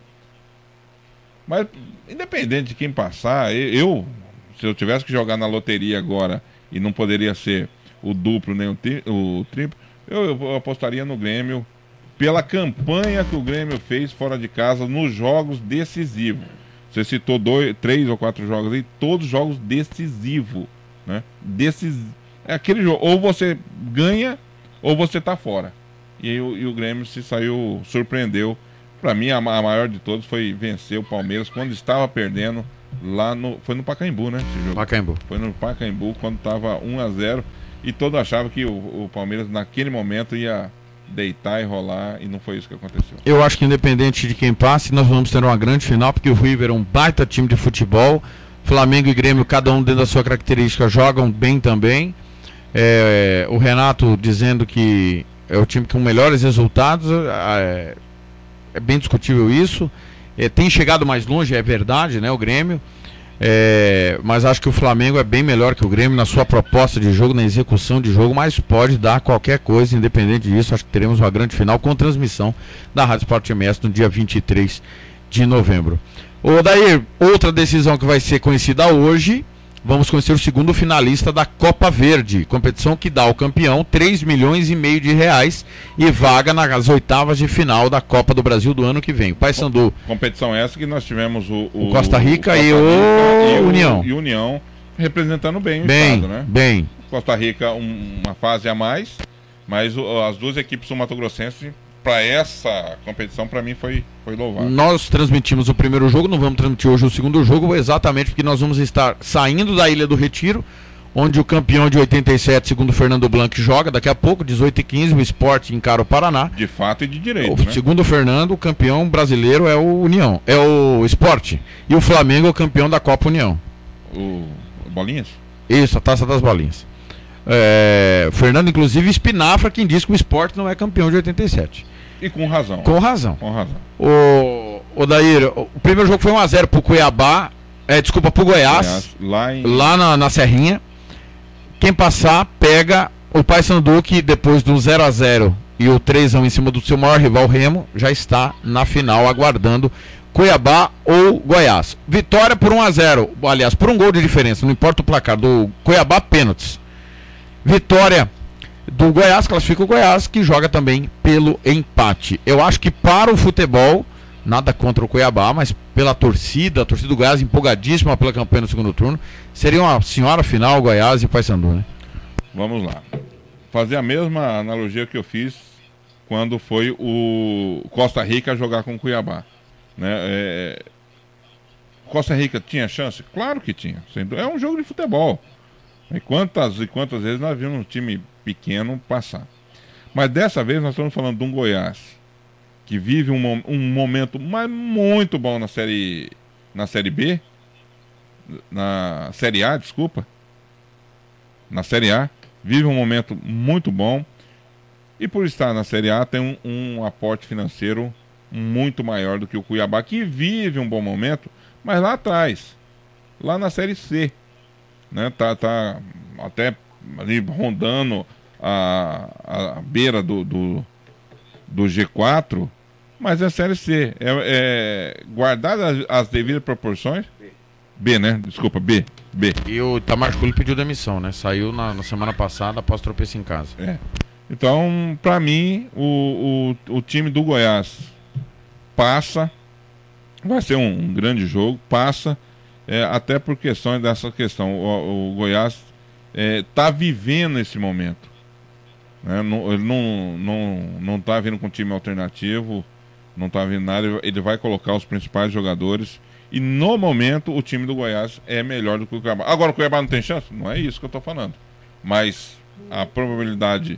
Mas, independente de quem passar, se eu tivesse que jogar na loteria agora e não poderia ser o duplo nem o triplo, eu apostaria no Grêmio pela campanha que o Grêmio fez fora de casa nos jogos decisivos. Você citou 3 ou 4 jogos aí, todos jogos decisivos, né? É aquele jogo, ou você ganha ou você tá fora. E o Grêmio surpreendeu. Para mim, a maior de todos foi vencer o Palmeiras quando estava perdendo lá foi no Pacaembu, né? Esse jogo.
Pacaembu.
Foi no Pacaembu quando estava 1-0 e todo achava que o Palmeiras naquele momento ia deitar e rolar, e não foi isso que aconteceu.
Eu acho que independente de quem passe, nós vamos ter uma grande final, porque o River é um baita time de futebol. Flamengo e Grêmio, cada um dentro da sua característica, jogam bem também. O Renato dizendo que é o time com melhores resultados, é bem discutível isso. Tem chegado mais longe, é verdade, né, o Grêmio. Mas acho que o Flamengo é bem melhor que o Grêmio na sua proposta de jogo, na execução de jogo, mas pode dar qualquer coisa, independente disso. Acho que teremos uma grande final com transmissão da Rádio Sport MS no dia 23 de novembro. Daí, outra decisão que vai ser conhecida hoje, vamos conhecer o segundo finalista da Copa Verde, competição que dá ao campeão 3,5 milhões de reais e vaga nas oitavas de final da Copa do Brasil do ano que vem. O Paysandu.
Competição essa que nós tivemos o
Costa Rica e o União.
E União representando bem o estado, né?
Bem.
Costa Rica uma fase a mais, mas as duas equipes sul-mato-grossenses para essa competição, para mim, foi louvável.
Nós transmitimos o primeiro jogo, não vamos transmitir hoje o segundo jogo, exatamente porque nós vamos estar saindo da Ilha do Retiro, onde o campeão de 87, segundo Fernando Blanc, joga daqui a pouco, 18h15, o Sport encara o Paraná.
De fato e de direito, né?
Segundo o Fernando, o campeão brasileiro é o União, é o Sport, e o Flamengo é o campeão da Copa União.
O Bolinhas?
Isso, a Taça das Bolinhas. Fernando, inclusive, espinafra quem diz que o Sport não é campeão de 87.
E com razão.
Com razão.
Com razão.
O Daír, o primeiro jogo foi 1-0 pro Cuiabá, pro Goiás, lá na Serrinha. Quem passar, pega o Paysandu, que depois do 0-0 e o 3-1 em cima do seu maior rival, Remo, já está na final, aguardando Cuiabá ou Goiás. Vitória por 1-0, aliás, por um gol de diferença, não importa o placar, do Cuiabá, pênaltis. Vitória do Goiás, classifica o Goiás, que joga também pelo empate. Eu acho que para o futebol, nada contra o Cuiabá, mas pela torcida, a torcida do Goiás empolgadíssima pela campanha no segundo turno, seria uma senhora final Goiás e Paysandu, né?
Vamos lá. Fazer a mesma analogia que eu fiz quando foi o Costa Rica jogar com o Cuiabá, né? Costa Rica tinha chance? Claro que tinha. É um jogo de futebol. E quantas vezes nós vimos um time pequeno passar. Mas dessa vez nós estamos falando de um Goiás que vive um momento muito bom na Série B, na Série A, desculpa. Na Série A, vive um momento muito bom e por estar na Série A tem um aporte financeiro muito maior do que o Cuiabá, que vive um bom momento, mas lá atrás, lá na Série C, né, tá até ali rondando a beira do G4, mas é Série C. Guardadas as devidas proporções. B, né? Desculpa, B.
E o Itamar Schulli pediu demissão, né? Saiu na semana passada após tropeço em casa.
Então, pra mim, o time do Goiás passa. Vai ser um grande jogo, passa. Até por questões dessa questão. O Goiás está vivendo esse momento, né? Ele não está vindo com time alternativo, não está vindo nada. Ele vai colocar os principais jogadores e no momento o time do Goiás é melhor do que o Cuiabá. Agora o Cuiabá não tem chance? Não é isso que eu estou falando, mas a probabilidade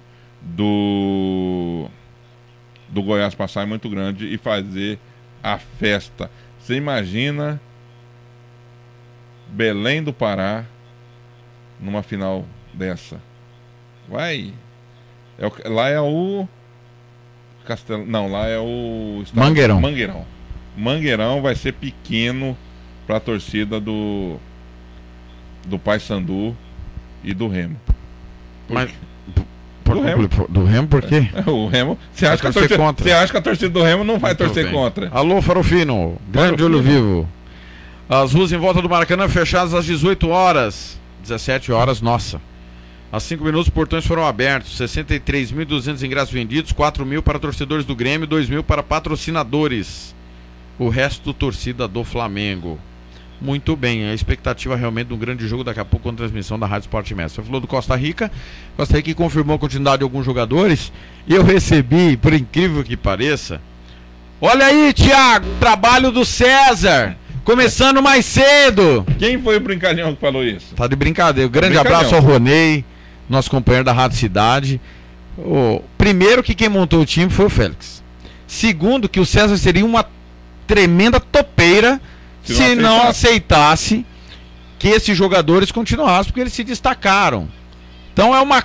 do Goiás passar é muito grande e fazer a festa. Você imagina Belém do Pará numa final dessa. Vai. Lá é o não, lá é o
Mangueirão.
Mangueirão vai ser pequeno para a torcida do Paysandu e do Remo.
Do Remo por quê?
O Remo, você acha que a torcida do Remo não vai torcer contra?
Alô, Farofino, grande olho vivo. As ruas em volta do Maracanã fechadas às 18 horas, 17 horas, nossa. Há 5 minutos, os portões foram abertos. 63.200 ingressos vendidos, 4.000 para torcedores do Grêmio, 2.000 para patrocinadores. O resto, torcida do Flamengo. Muito bem, a expectativa realmente de um grande jogo daqui a pouco com transmissão da Rádio Sport Mestre. Você falou do Costa Rica que confirmou a continuidade de alguns jogadores. E eu recebi, por incrível que pareça, olha aí, Thiago, trabalho do César. Começando mais cedo.
Quem foi o brincalhão que falou isso?
Tá de brincadeira. Grande abraço ao Ronei, nosso companheiro da Rádio Cidade. Primeiro que quem montou o time foi o Félix. Segundo que o César seria uma tremenda topeira se não aceitasse que esses jogadores continuassem, porque eles se destacaram. Então é uma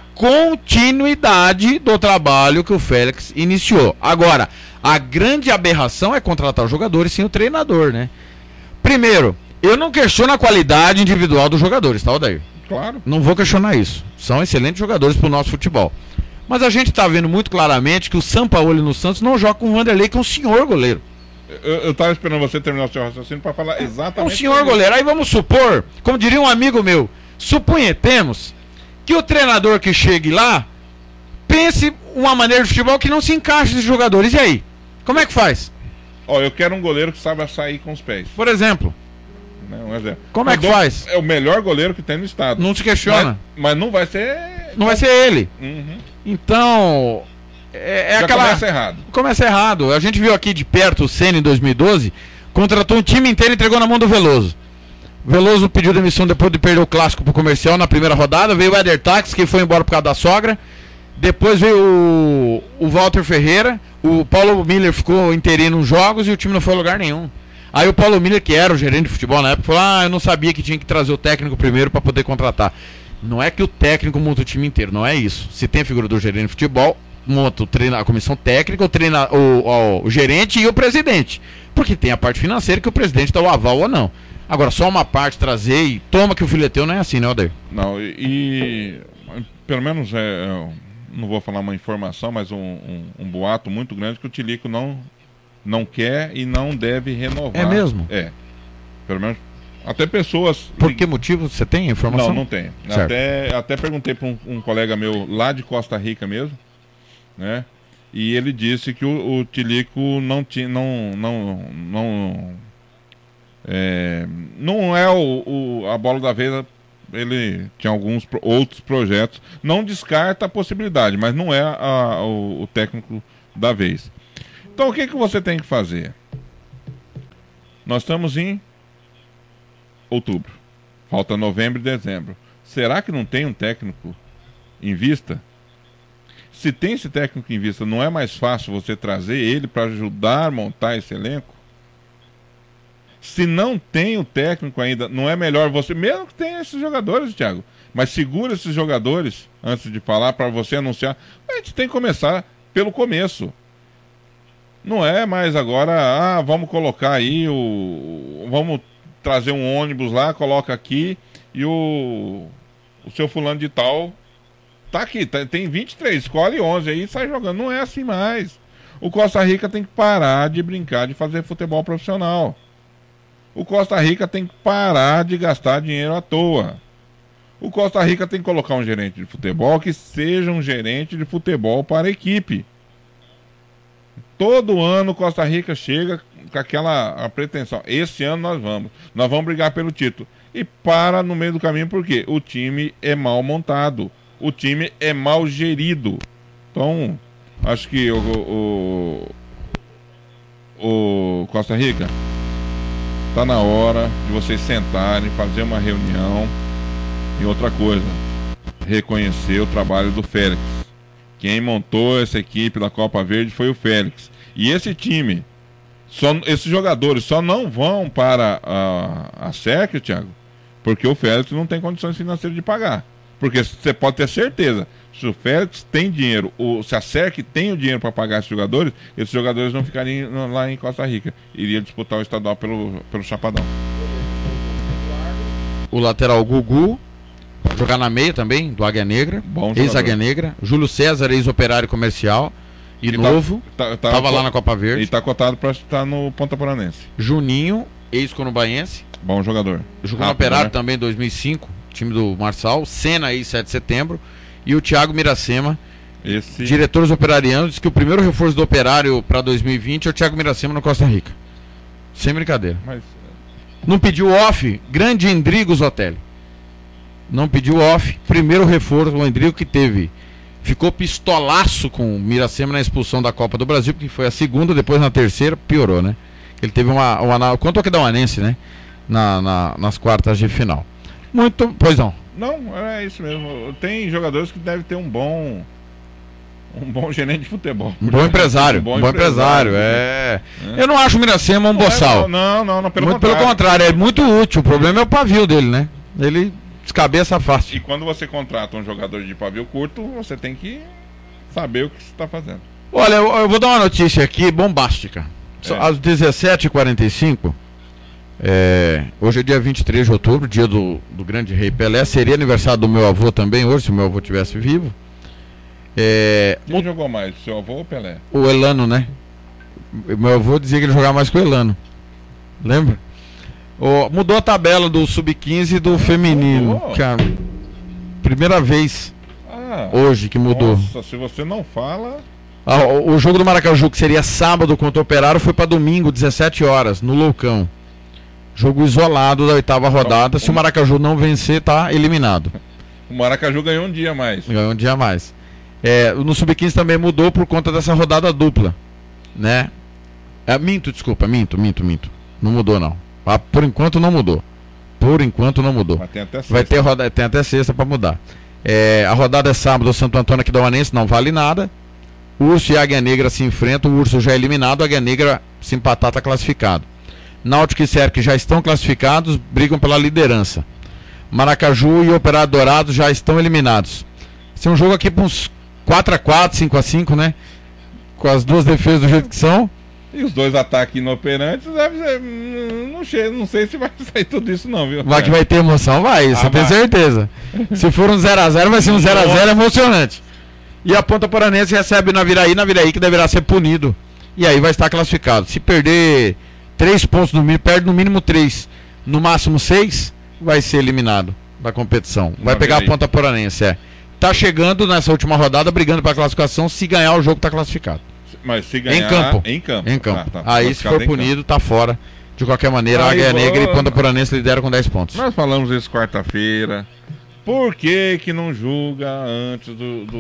continuidade do trabalho que o Félix iniciou. Agora, a grande aberração é contratar os jogadores sem o treinador, né? Primeiro, eu não questiono a qualidade individual dos jogadores, tá, Odair?
Claro.
Não vou questionar isso. São excelentes jogadores pro nosso futebol. Mas a gente tá vendo muito claramente que o Sampaoli no Santos não joga com o Vanderlei, que é um senhor goleiro.
Eu tava esperando você terminar o seu raciocínio para falar exatamente.
Um senhor goleiro. Aí vamos supor, como diria um amigo meu, suponhamos que o treinador que chegue lá pense uma maneira de futebol que não se encaixe nesses jogadores. E aí? Como é que faz?
Eu quero um goleiro que saiba sair com os pés.
Por exemplo.
Um exemplo.
Como é que faz?
É o melhor goleiro que tem no estado.
Não se questiona.
Mas não vai ser.
Não vai ser ele.
Uhum.
Então.
Já começa errado.
Começa errado. A gente viu aqui de perto o Senna em 2012, contratou um time inteiro e entregou na mão do Veloso. Veloso pediu demissão depois de perder o clássico pro Comercial na primeira rodada. Veio o Éder Tax, que foi embora por causa da sogra. Depois veio o Walter Ferreira. O Paulo Miller ficou interino nos jogos e o time não foi a lugar nenhum. Aí o Paulo Miller, que era o gerente de futebol na época, falou: eu não sabia que tinha que trazer o técnico primeiro para poder contratar. Não é que o técnico monta o time inteiro, não é isso. Se tem a figura do gerente de futebol, monta a comissão técnica, o gerente e o presidente. Porque tem a parte financeira que o presidente dá o aval ou não. Agora, só uma parte trazer e toma que o filho é teu, não é assim, né, Odair?
Não, e pelo menos, não vou falar uma informação, mas um boato muito grande que o Tilico não quer e não deve renovar.
É mesmo?
É. Pelo menos, até pessoas...
Por que motivo? Você tem informação?
Não tenho.
Certo.
Até perguntei para um colega meu lá de Costa Rica mesmo, né? E ele disse que o Tilico não é a bola da vez. Ele tinha alguns outros projetos. Não descarta a possibilidade, mas não é o técnico da vez. Então o que você tem que fazer? Nós estamos em outubro. Falta novembro e dezembro. Será que não tem um técnico em vista? Se tem esse técnico em vista, não é mais fácil você trazer ele para ajudar a montar esse elenco? Se não tem o técnico ainda, não é melhor você, mesmo que tenha esses jogadores, Thiago, mas segura esses jogadores antes de falar, para você anunciar. A gente tem que começar pelo começo. Não é mais agora, vamos colocar aí, vamos trazer um ônibus lá, coloca aqui, e o seu fulano de tal tá aqui, tem 23, escolhe 11 aí e sai jogando. Não é assim mais. O Costa Rica tem que parar de brincar de fazer futebol profissional. O Costa Rica tem que parar de gastar dinheiro à toa. O Costa Rica tem que colocar um gerente de futebol que seja um gerente de futebol para a equipe. Todo ano o Costa Rica chega com aquela pretensão. Esse ano nós vamos brigar pelo título. E para no meio do caminho porque o time é mal montado. O time é mal gerido. Então, acho que o Costa Rica, tá na hora de vocês sentarem, fazer uma reunião. E outra coisa, reconhecer o trabalho do Félix. Quem montou essa equipe da Copa Verde foi o Félix. E esse time, esses jogadores só não vão para a SEC, Thiago, porque o Félix não tem condições financeiras de pagar. Porque você pode ter certeza, se o Félix tem dinheiro, se a SERC tem o dinheiro para pagar esses jogadores não ficariam lá em Costa Rica. Iria disputar o estadual pelo Chapadão.
O lateral Gugu, jogar na meia também, do Águia Negra, ex-Águia Negra. Júlio César, ex-operário comercial e novo, tava lá na Copa Verde.
E tá cotado para estar no Ponta Poranense.
Juninho, ex-conubaense.
Bom jogador.
Jogou no Operário também em 2005, time do Marçal. Senna, aí 7 de setembro. E o Thiago Miracema, diretores operarianos, diz que o primeiro reforço do Operário para 2020 é o Thiago Miracema no Costa Rica. Sem brincadeira. Não pediu off, grande Endrigo Zotelli. Não pediu off, primeiro reforço, o Endrigo que ficou pistolaço com o Miracema na expulsão da Copa do Brasil, porque foi a segunda, depois na terceira piorou, né? Ele teve quanto ao que dá o Anense, né? Nas quartas de final. Pois não.
Não, é isso mesmo. Tem jogadores que devem ter um bom gerente de futebol.
Um bom empresário. Bom empresário. Eu não acho o Miracema um boçal.
Não,
pelo contrário, é muito útil. O problema é o pavio dele, né? Ele descabeça fácil.
E quando você contrata um jogador de pavio curto, você tem que saber o que você está fazendo.
Olha, eu vou dar uma notícia aqui bombástica. Às 17h45, hoje é dia 23 de outubro, dia do grande rei Pelé. Seria aniversário do meu avô também hoje, se o meu avô estivesse vivo.
Quem jogou mais, seu avô ou Pelé?
O Elano, né? Meu avô dizia que ele jogava mais que o Elano. Lembra? Mudou a tabela do Sub-15 e do feminino. Cara, primeira vez hoje que mudou.
Nossa, se você não fala...
O jogo do Maracaju, que seria sábado contra o Operário, foi para domingo, 17 horas, no Loucão. Jogo isolado da 8ª rodada. Se o Maracaju não vencer, tá eliminado.
O Maracaju ganhou um dia a mais.
Ganhou um dia a mais. No Sub-15 também mudou por conta dessa rodada dupla, né? Minto. Não mudou, não. Por enquanto não mudou. Mas
tem até sexta.
Vai ter rodada, tem até sexta para mudar. A rodada é sábado, o Santo Antônio aqui da Uanense, não vale nada. Urso e Águia Negra se enfrentam, o Urso já é eliminado, a Águia Negra, se empatar, está classificado. Náutico e SERC já estão classificados, brigam pela liderança. Maracaju e Operário Dourado já estão eliminados. Esse é um jogo aqui para uns 4x4, 5x5, né? Com as duas defesas do jeito que são.
E os dois ataques inoperantes, não sei se vai sair tudo isso não, viu?
Vai que vai ter emoção, vai, isso eu tenho certeza. Se for um 0x0, vai ser um 0x0 emocionante. E a Ponta Poranense recebe Naviraí que deverá ser punido. E aí vai estar classificado. Se perder 3 pontos no mínimo, perde no mínimo 3, no máximo 6, vai ser eliminado da competição. Vai pegar a Ponta Poranense, Tá chegando nessa última rodada, brigando para a classificação. Se ganhar, o jogo tá classificado.
Mas se ganhar...
Em campo. Aí, se for punido, tá fora. De qualquer maneira, a Águia Negra e Ponta Poranense lideram com 10 pontos.
Nós falamos isso quarta-feira. Por que não julga antes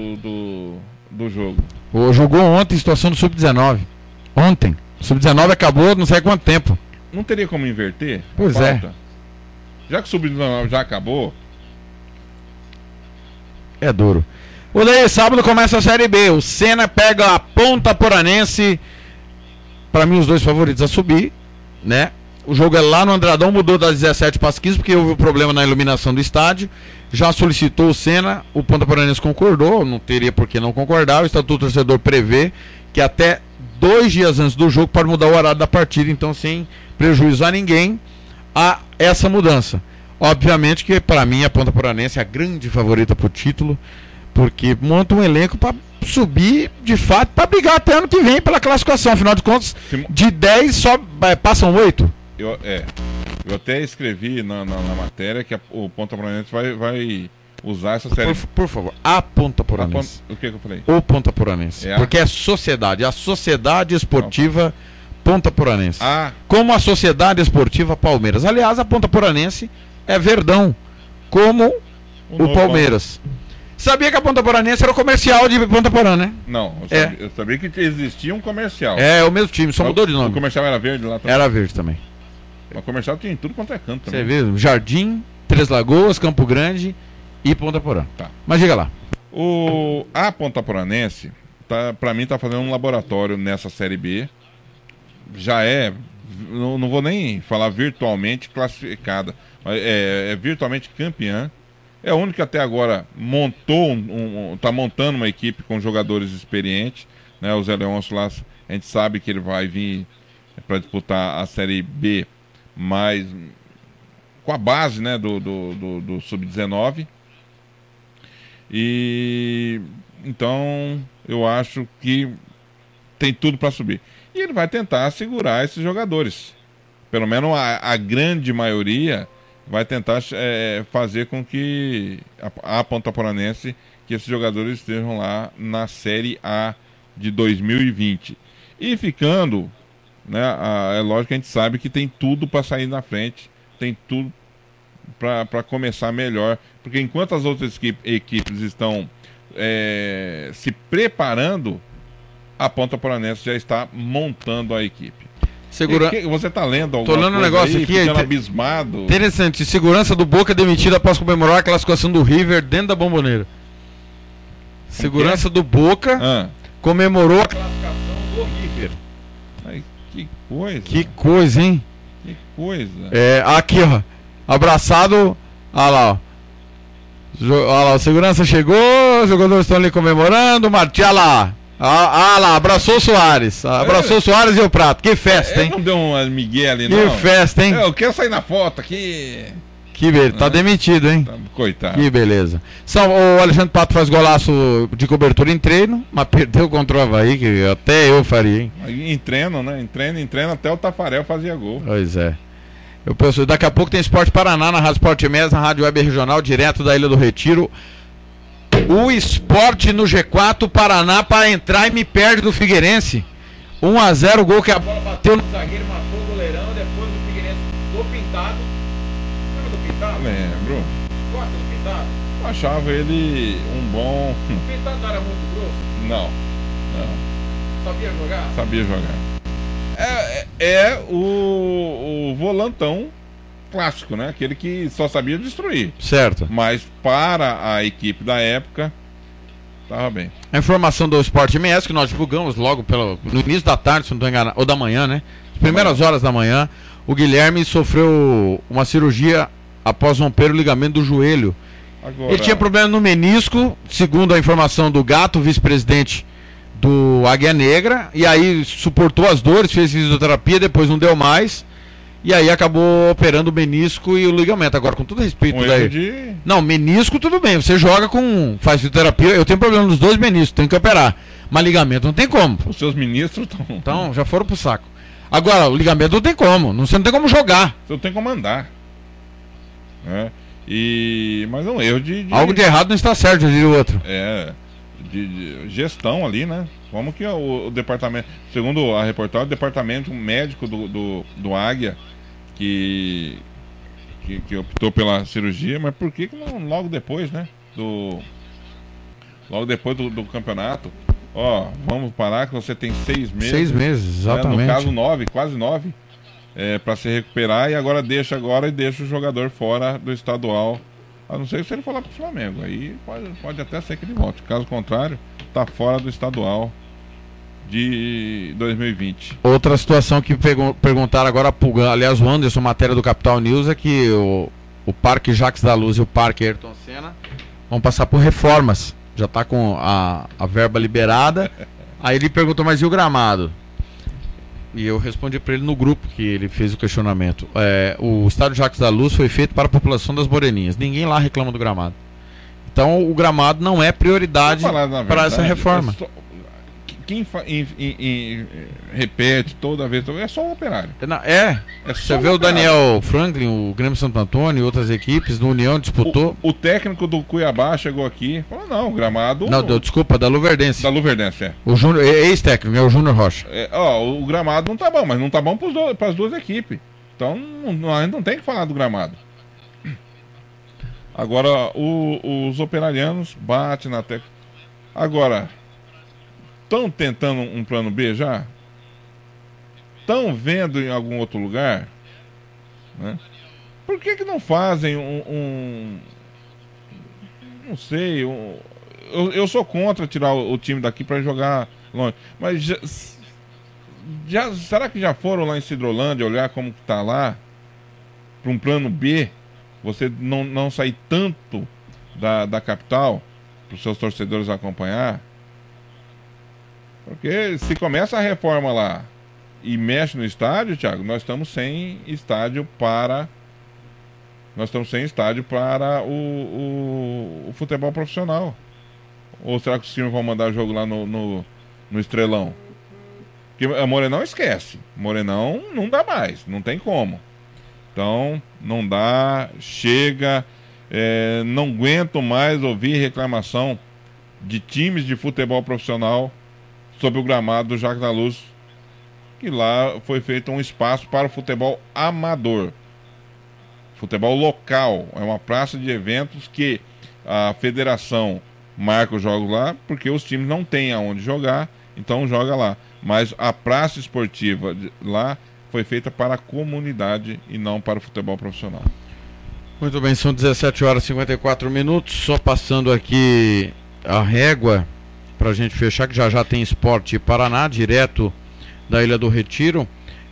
do jogo?
Jogou ontem em situação do Sub-19. Ontem. O Sub-19 acabou não sei quanto tempo.
Não teria como inverter?
Pois é.
Já que o Sub-19 já acabou...
É duro. Daí, sábado começa a Série B. O Senna pega a Ponta Poranense. Para mim, os dois favoritos a subir, né? O jogo é lá no Andradão, mudou das 17 para as 15, porque houve um problema na iluminação do estádio. Já solicitou o Senna, o Ponta Poranense concordou, não teria por que não concordar. O Estatuto do Torcedor prevê que até 2 dias antes do jogo pode mudar o horário da partida, então sem prejuízo a ninguém, há essa mudança. Obviamente que para mim a Ponta Poranense é a grande favorita para o título, porque monta um elenco para subir de fato, para brigar até ano que vem pela classificação. Afinal de contas, de 10 só passam 8.
Eu até escrevi na matéria que o Ponta Poranense vai usar essa série.
Por favor, a Ponta Poranense.
O que eu falei?
O Ponta Poranense. Porque é sociedade, a Sociedade Esportiva Ponta Poranense. Como a Sociedade Esportiva Palmeiras. Aliás, a Ponta Poranense é Verdão, como o Palmeiras. Sabia que a Ponta Poranense era o comercial de Ponta Porã, né?
Não, eu sabia que existia um comercial.
É o mesmo time, só mudou de nome.
O comercial era verde lá também?
Era verde também.
O comercial tinha em tudo quanto é canto também.
Você vê, Jardim, Três Lagoas, Campo Grande e Ponta Porã.
Tá.
Mas diga lá.
A Ponta Poranense, pra mim, tá fazendo um laboratório nessa Série B. Já não vou nem falar virtualmente classificada, mas é virtualmente campeã. É o único que até agora montou, tá montando uma equipe com jogadores experientes, né? O Zé Leôncio lá, a gente sabe que ele vai vir para disputar a Série B, mas com a base, né, do Sub-19. E então eu acho que tem tudo para subir. E ele vai tentar segurar esses jogadores. Pelo menos a grande maioria vai tentar fazer com que a Ponta Poranense, que esses jogadores estejam lá na Série A de 2020. E ficando, né, é lógico que a gente sabe que tem tudo para sair na frente, tem tudo para começar melhor, porque enquanto as outras equipes estão se preparando, a Ponta Poranense já está montando a equipe. Você está lendo alguma coisa? Tô lendo um negócio
aí,
aqui, ficando abismado.
Interessante. Segurança do Boca demitida após comemorar a classificação do River dentro da Bomboneira. Segurança do Boca comemorou a classificação do River.
Ai, que coisa.
Que coisa, hein?
Que coisa.
Aqui, ó. Abraçado. Olha lá, ó. Olha lá, o segurança chegou, os jogadores estão ali comemorando. Martinha lá. Lá, abraçou o Soares. Abraçou o Soares e o Prato. Que festa, hein?
Não deu um Miguel ali, não.
Que festa, hein?
Eu quero sair na foto aqui.
Que beleza. Tá demitido, hein?
Coitado.
Que beleza. O Alexandre Pato faz golaço de cobertura em treino, mas perdeu contra o Avaí, que até eu faria, hein?
Em treino, né? Em treino, até o Tafarel fazia gol.
Pois é. Eu penso, daqui a pouco tem Esporte Paraná na Rádio Sport Mes, na Rádio Web Regional, direto da Ilha do Retiro. O Esporte no G4, Paraná para entrar e me perde do Figueirense. 1-0, gol que a bola bateu no zagueiro, matou o goleirão, depois o Figueirense do Pintado. Lembra do Pintado?
Lembro.
Gosta do Pintado?
Eu achava ele um bom...
O Pintado não era muito grosso?
Não.
Sabia jogar?
Sabia jogar. O volantão clássico, né? Aquele que só sabia destruir.
Certo.
Mas para a equipe da época, estava bem.
A informação do Sport MS que nós divulgamos logo no início da tarde, se não estou enganado, ou da manhã, né? As primeiras horas da manhã, o Guilherme sofreu uma cirurgia após romper o ligamento do joelho.
Agora...
Ele tinha problema no menisco, segundo a informação do Gato, vice-presidente do Águia Negra, e aí suportou as dores, fez fisioterapia, depois não deu mais. E aí acabou operando o menisco e o ligamento. Agora, com todo respeito daí. Não, menisco tudo bem. Você joga faz fisioterapia. Eu tenho problema nos dois meniscos, tenho que operar. Mas ligamento não tem como.
Os seus ministros estão.
Então, já foram pro saco. Agora, o ligamento não tem como. Você não tem como jogar.
Você não tem como andar. Mas é um erro de.
Algo de errado não está certo, eu diria o outro.
De gestão ali, né? Como que o departamento, segundo a reportagem, o departamento médico do Águia que optou pela cirurgia, mas por que não logo depois, né? Logo depois do campeonato? Vamos parar que você tem 6 meses.
6 meses, exatamente.
No caso 9, quase 9, para se recuperar, e agora deixa o jogador fora do estadual. A não ser se ele for lá pro Flamengo. Aí pode até ser que ele volte. Caso contrário, tá fora do estadual de 2020.
Outra situação que perguntaram agora, aliás, o Anderson, matéria do Capital News, é que o Parque Jacques da Luz e o Parque Ayrton Senna vão passar por reformas. Já tá com a verba liberada. Aí ele perguntou, mas e o gramado? E eu respondi para ele no grupo que ele fez o questionamento. O estádio Jacques da Luz foi feito para a população das Moreninhas. Ninguém lá reclama do gramado. Então o gramado não é prioridade para essa reforma.
Quem repete toda vez é só o Operário.
Você vê o Daniel Franklin, o Grêmio Santo Antônio e outras equipes no União disputou.
O técnico do Cuiabá chegou aqui e falou: não, o gramado.
Não, desculpa, da Luverdense.
Da Luverdense,
O Júnior, ex-técnico, é o Júnior Rocha.
O gramado não tá bom, mas não tá bom para as duas equipes. Então a gente não tem que falar do gramado. Agora, os operarianos batem na tecla. Agora, estão tentando um plano B já? Estão vendo em algum outro lugar? Né? Por que não fazem não sei, eu sou contra tirar o time daqui para jogar longe, mas será que já foram lá em Cidrolândia olhar como que tá lá para um plano B? Você não sair tanto da capital, para os seus torcedores acompanhar. Porque se começa a reforma lá e mexe no estádio, Thiago, nós estamos sem estádio para o futebol profissional. Ou será que os times vão mandar jogo lá no Estrelão? Porque a Morenão esquece. Morenão não dá mais, não tem como. Então, não dá, chega. Não aguento mais ouvir reclamação de times de futebol profissional sobre o gramado do Jacques da Luz, que lá foi feito um espaço para o futebol amador, futebol local. É uma praça de eventos que a federação marca os jogos lá, porque os times não têm aonde jogar, então joga lá. Mas a praça esportiva lá foi feita para a comunidade e não para o futebol profissional.
Muito bem, são 17 horas e 54 minutos, só passando aqui a régua para a gente fechar, que já tem Esporte Paraná, direto da Ilha do Retiro.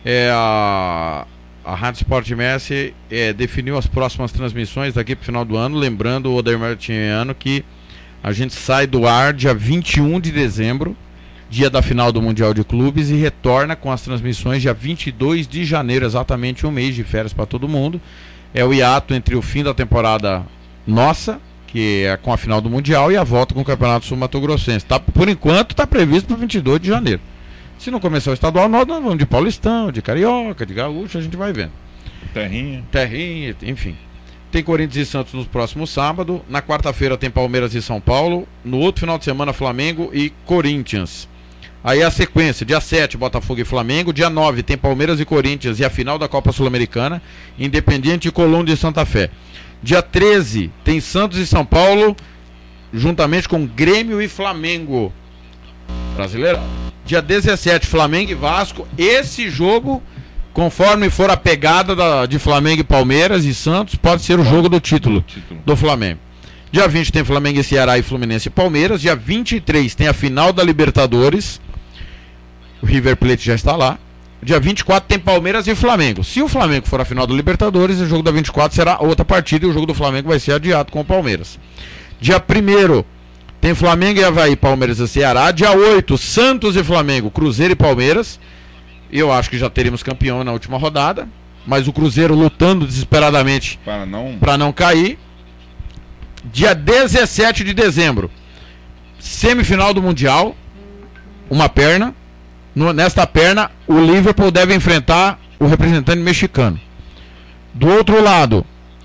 A Rádio Sport MS definiu as próximas transmissões daqui para o final do ano, lembrando o Odair Martiniano que a gente sai do ar dia 21 de dezembro, dia da final do Mundial de Clubes, e retorna com as transmissões dia 22 de janeiro, exatamente um mês de férias para todo mundo. É o hiato entre o fim da temporada nossa, que é com a final do Mundial, e a volta com o Campeonato Sul-Mato-Grossense. Por enquanto está previsto para 22 de janeiro. Se não começar o estadual, nós vamos de Paulistão, de Carioca, de Gaúcho, a gente vai vendo. Terrinha, enfim. Tem Corinthians e Santos no próximo sábado. Na quarta-feira tem Palmeiras e São Paulo. No outro final de semana, Flamengo e Corinthians. Aí a sequência, dia 7, Botafogo e Flamengo. Dia 9 tem Palmeiras e Corinthians e a final da Copa Sul-Americana, Independiente e Colón de Santa Fé. Dia 13 tem Santos e São Paulo, juntamente com Grêmio e Flamengo brasileiro. Dia 17, Flamengo e Vasco. Esse jogo, conforme for a pegada de Flamengo e Palmeiras e Santos, pode ser o jogo do título do Flamengo. Dia 20 tem Flamengo e Ceará e Fluminense e Palmeiras. Dia 23 tem a final da Libertadores. O River Plate já está lá. Dia 24 tem Palmeiras e Flamengo. Se o Flamengo for a final da Libertadores, o jogo da 24 será outra partida e o jogo do Flamengo vai ser adiado com o Palmeiras. Dia 1º tem Flamengo e Avaí, Palmeiras e Ceará. Dia 8, Santos e Flamengo, Cruzeiro e Palmeiras. Eu acho que já teremos campeão na última rodada, mas o Cruzeiro lutando desesperadamente para não cair. Dia 17 de dezembro, semifinal do Mundial, uma perna. Nesta perna, o Liverpool deve enfrentar o representante mexicano. Do outro lado,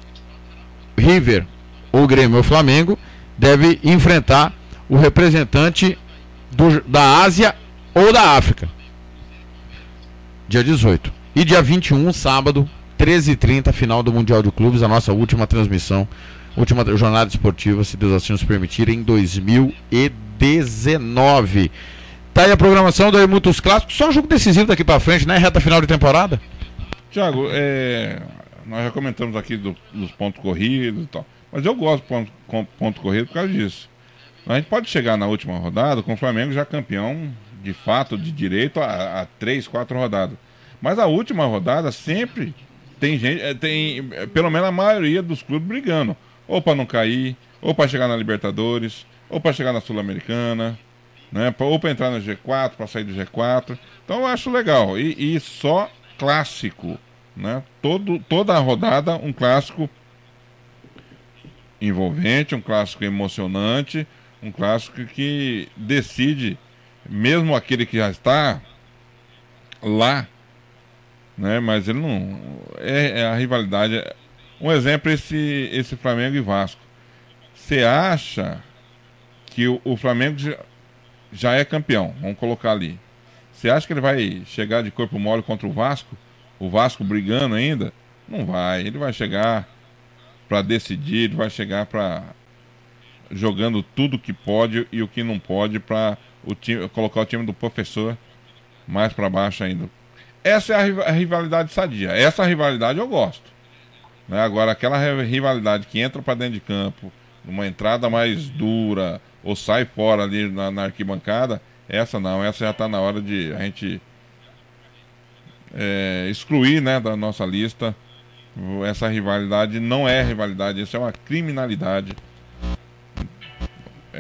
River, ou Grêmio ou Flamengo, deve enfrentar o representante da Ásia ou da África. Dia 18. E dia 21, sábado, 13h30, final do Mundial de Clubes, a nossa última transmissão, última jornada esportiva, se Deus assim nos permitir, em 2019. Tá aí a programação, daí muitos clássicos, só jogo decisivo daqui pra frente, né? Reta final de temporada.
Thiago, nós já comentamos aqui dos pontos corridos e tal, mas eu gosto de ponto corrido por causa disso. A gente pode chegar na última rodada com o Flamengo já campeão, de fato, de direito a 3, 4 rodadas. Mas a última rodada sempre tem gente, tem pelo menos a maioria dos clubes brigando, ou para não cair, ou para chegar na Libertadores, ou para chegar na Sul-Americana, né? Ou para entrar no G4, para sair do G4. Então eu acho legal. E só clássico, né? Toda a rodada um clássico envolvente, um clássico emocionante, um clássico que decide, mesmo aquele que já está lá, né? Mas ele não é a rivalidade. Um exemplo é esse Flamengo e Vasco. Você acha que o Flamengo já é campeão, vamos colocar ali. Você acha que ele vai chegar de corpo mole contra o Vasco? O Vasco brigando ainda? Não vai. Ele vai chegar para decidir, ele vai chegar para jogando tudo que pode e o que não pode para colocar o time do professor mais para baixo ainda. Essa é a rivalidade sadia. Essa rivalidade eu gosto, né? Agora, aquela rivalidade que entra para dentro de campo, numa entrada mais dura, ou sai fora ali na arquibancada, essa não. Essa já está na hora de a gente excluir, né, da nossa lista. Essa rivalidade não é rivalidade, isso é uma criminalidade.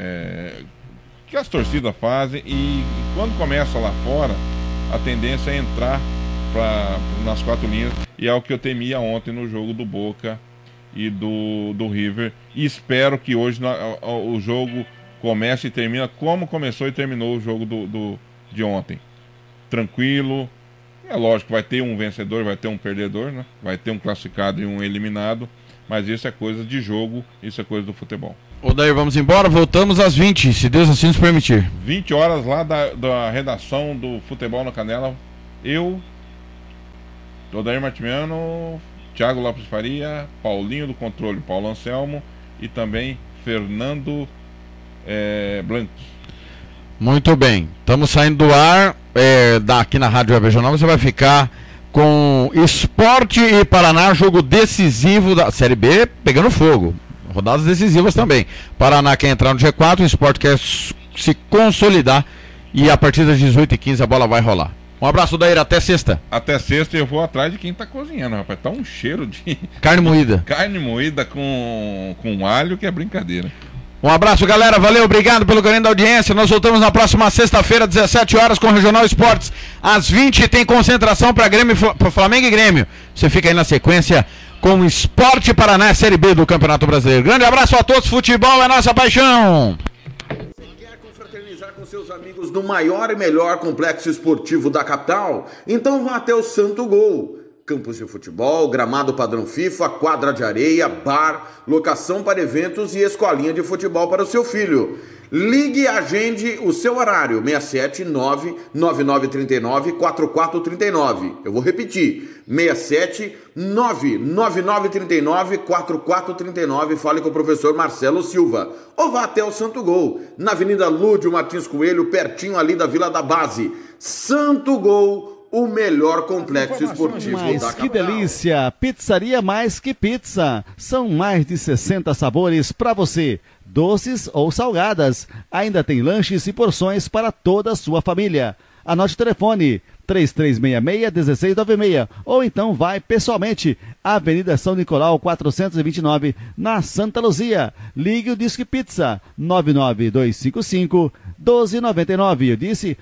que as torcidas fazem, e quando começa lá fora, a tendência é entrar nas 4 linhas, e é o que eu temia ontem no jogo do Boca e do River, e espero que hoje o jogo comece e termine como começou e terminou o jogo de ontem, tranquilo. É lógico que vai ter um vencedor, vai ter um perdedor, né? Vai ter um classificado e um eliminado, mas isso é coisa de jogo, isso é coisa do futebol.
Odair, vamos embora, voltamos às 20, se Deus assim nos permitir.
20 horas lá da redação do Futebol na Canela, eu, Odair Martimiano, Thiago Lopes Faria, Paulinho do Controle, Paulo Anselmo e também Fernando Blanc.
Muito bem, estamos saindo do ar, daqui na Rádio Web Regional. Você vai ficar com Sport e Paraná, jogo decisivo da Série B, pegando fogo, rodadas decisivas também. Paraná quer entrar no G4, o Sport quer se consolidar, e a partir das 18h15 a bola vai rolar. Um abraço, Daíra, até sexta.
Até sexta, eu vou atrás de quem tá cozinhando, rapaz. Tá um cheiro de
carne moída.
Carne moída com alho, que é brincadeira.
Um abraço, galera, valeu, obrigado pelo carinho da audiência. Nós voltamos na próxima sexta-feira, 17 horas, com o Regional Esportes. Às 20 tem concentração para Flamengo e Grêmio. Você fica aí na sequência com o Sport Paraná, Série B do Campeonato Brasileiro. Grande abraço a todos, futebol é nossa paixão.
Você quer confraternizar com seus amigos do maior e melhor complexo esportivo da capital? Então vá até o Santo Gol. Campos de futebol, gramado padrão FIFA, quadra de areia, bar, locação para eventos e escolinha de futebol para o seu filho. Ligue e agende o seu horário, 679-9939-4439. Eu vou repetir, 679-9939-4439. Fale com o professor Marcelo Silva. Ou vá até o Santo Gol, na Avenida Lúdio Martins Coelho, pertinho ali da Vila da Base. Santo Gol, o melhor complexo esportivo da capital.
Que delícia! Pizzaria Mais Que Pizza. São mais de 60 sabores para você, doces ou salgadas. Ainda tem lanches e porções para toda a sua família. Anote o telefone 3366-1696 ou então vai pessoalmente, Avenida São Nicolau 429, na Santa Luzia. Ligue o Disque Pizza 99255-1299. Eu disse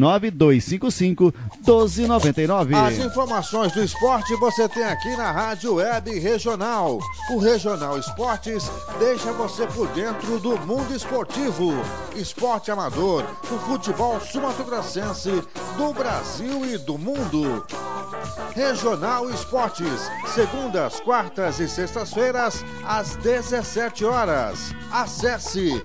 99255-1299.
As informações do esporte você tem aqui na Rádio Web Regional. O Regional Esportes deixa você por dentro do mundo esportivo, esporte amador, o futebol sul-mato-grossense, do Brasil e do mundo. Regional Esportes, segundas, quartas e sextas-feiras, às 17 horas. Acesse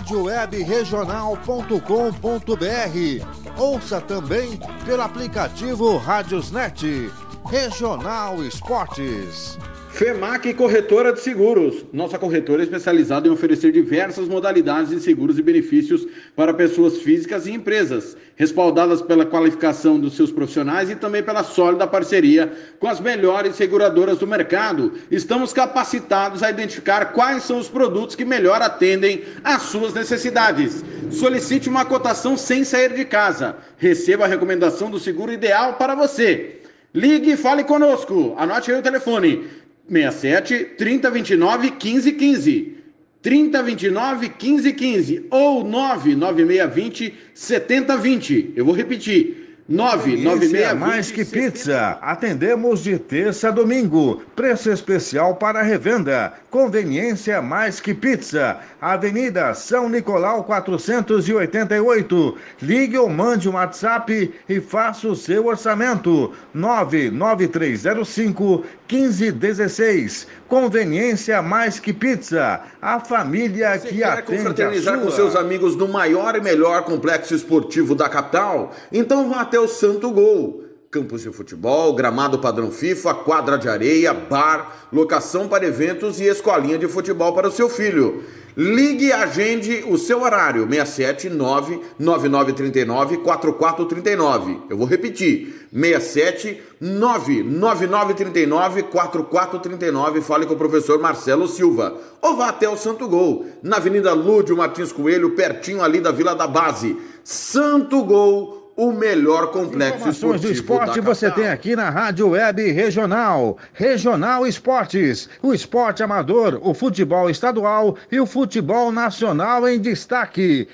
radiowebregional.com.br. Ouça também pelo aplicativo Radiosnet. Regional Esportes.
FEMAC Corretora de Seguros. Nossa corretora é especializada em oferecer diversas modalidades de seguros e benefícios para pessoas físicas e empresas, respaldadas pela qualificação dos seus profissionais e também pela sólida parceria com as melhores seguradoras do mercado. Estamos capacitados a identificar quais são os produtos que melhor atendem às suas necessidades. Solicite uma cotação sem sair de casa. Receba a recomendação do seguro ideal para você. Ligue e fale conosco. Anote aí o telefone. 67-3029-1515, 3029-1515 ou 99620-7020. Eu vou repetir. 99620.
Mais Que Pizza. Atendemos de terça a domingo. Preço especial para revenda. Conveniência Mais Que Pizza. Avenida São Nicolau 488. Ligue ou mande um WhatsApp e faça o seu orçamento. 99305-1516. Conveniência Mais Que Pizza. A família que atende.
Quer confraternizar com seus amigos no maior e melhor complexo esportivo da capital? Então vá até o Santo Gol. Campos de futebol, gramado padrão FIFA, quadra de areia, bar, locação para eventos e escolinha de futebol para o seu filho. Ligue e agende o seu horário, 679-9939-4439. Eu vou repetir, 679-9939-4439. Fale com o professor Marcelo Silva. Ou vá até o Santo Gol, na Avenida Lúdio Martins Coelho, pertinho ali da Vila da Base. Santo Gol, o melhor complexo
Informações do
esportivo
esporte
da
você
capital.
tem aqui na Rádio Web Regional. Regional Esportes, o esporte amador, o futebol estadual e o futebol nacional em destaque.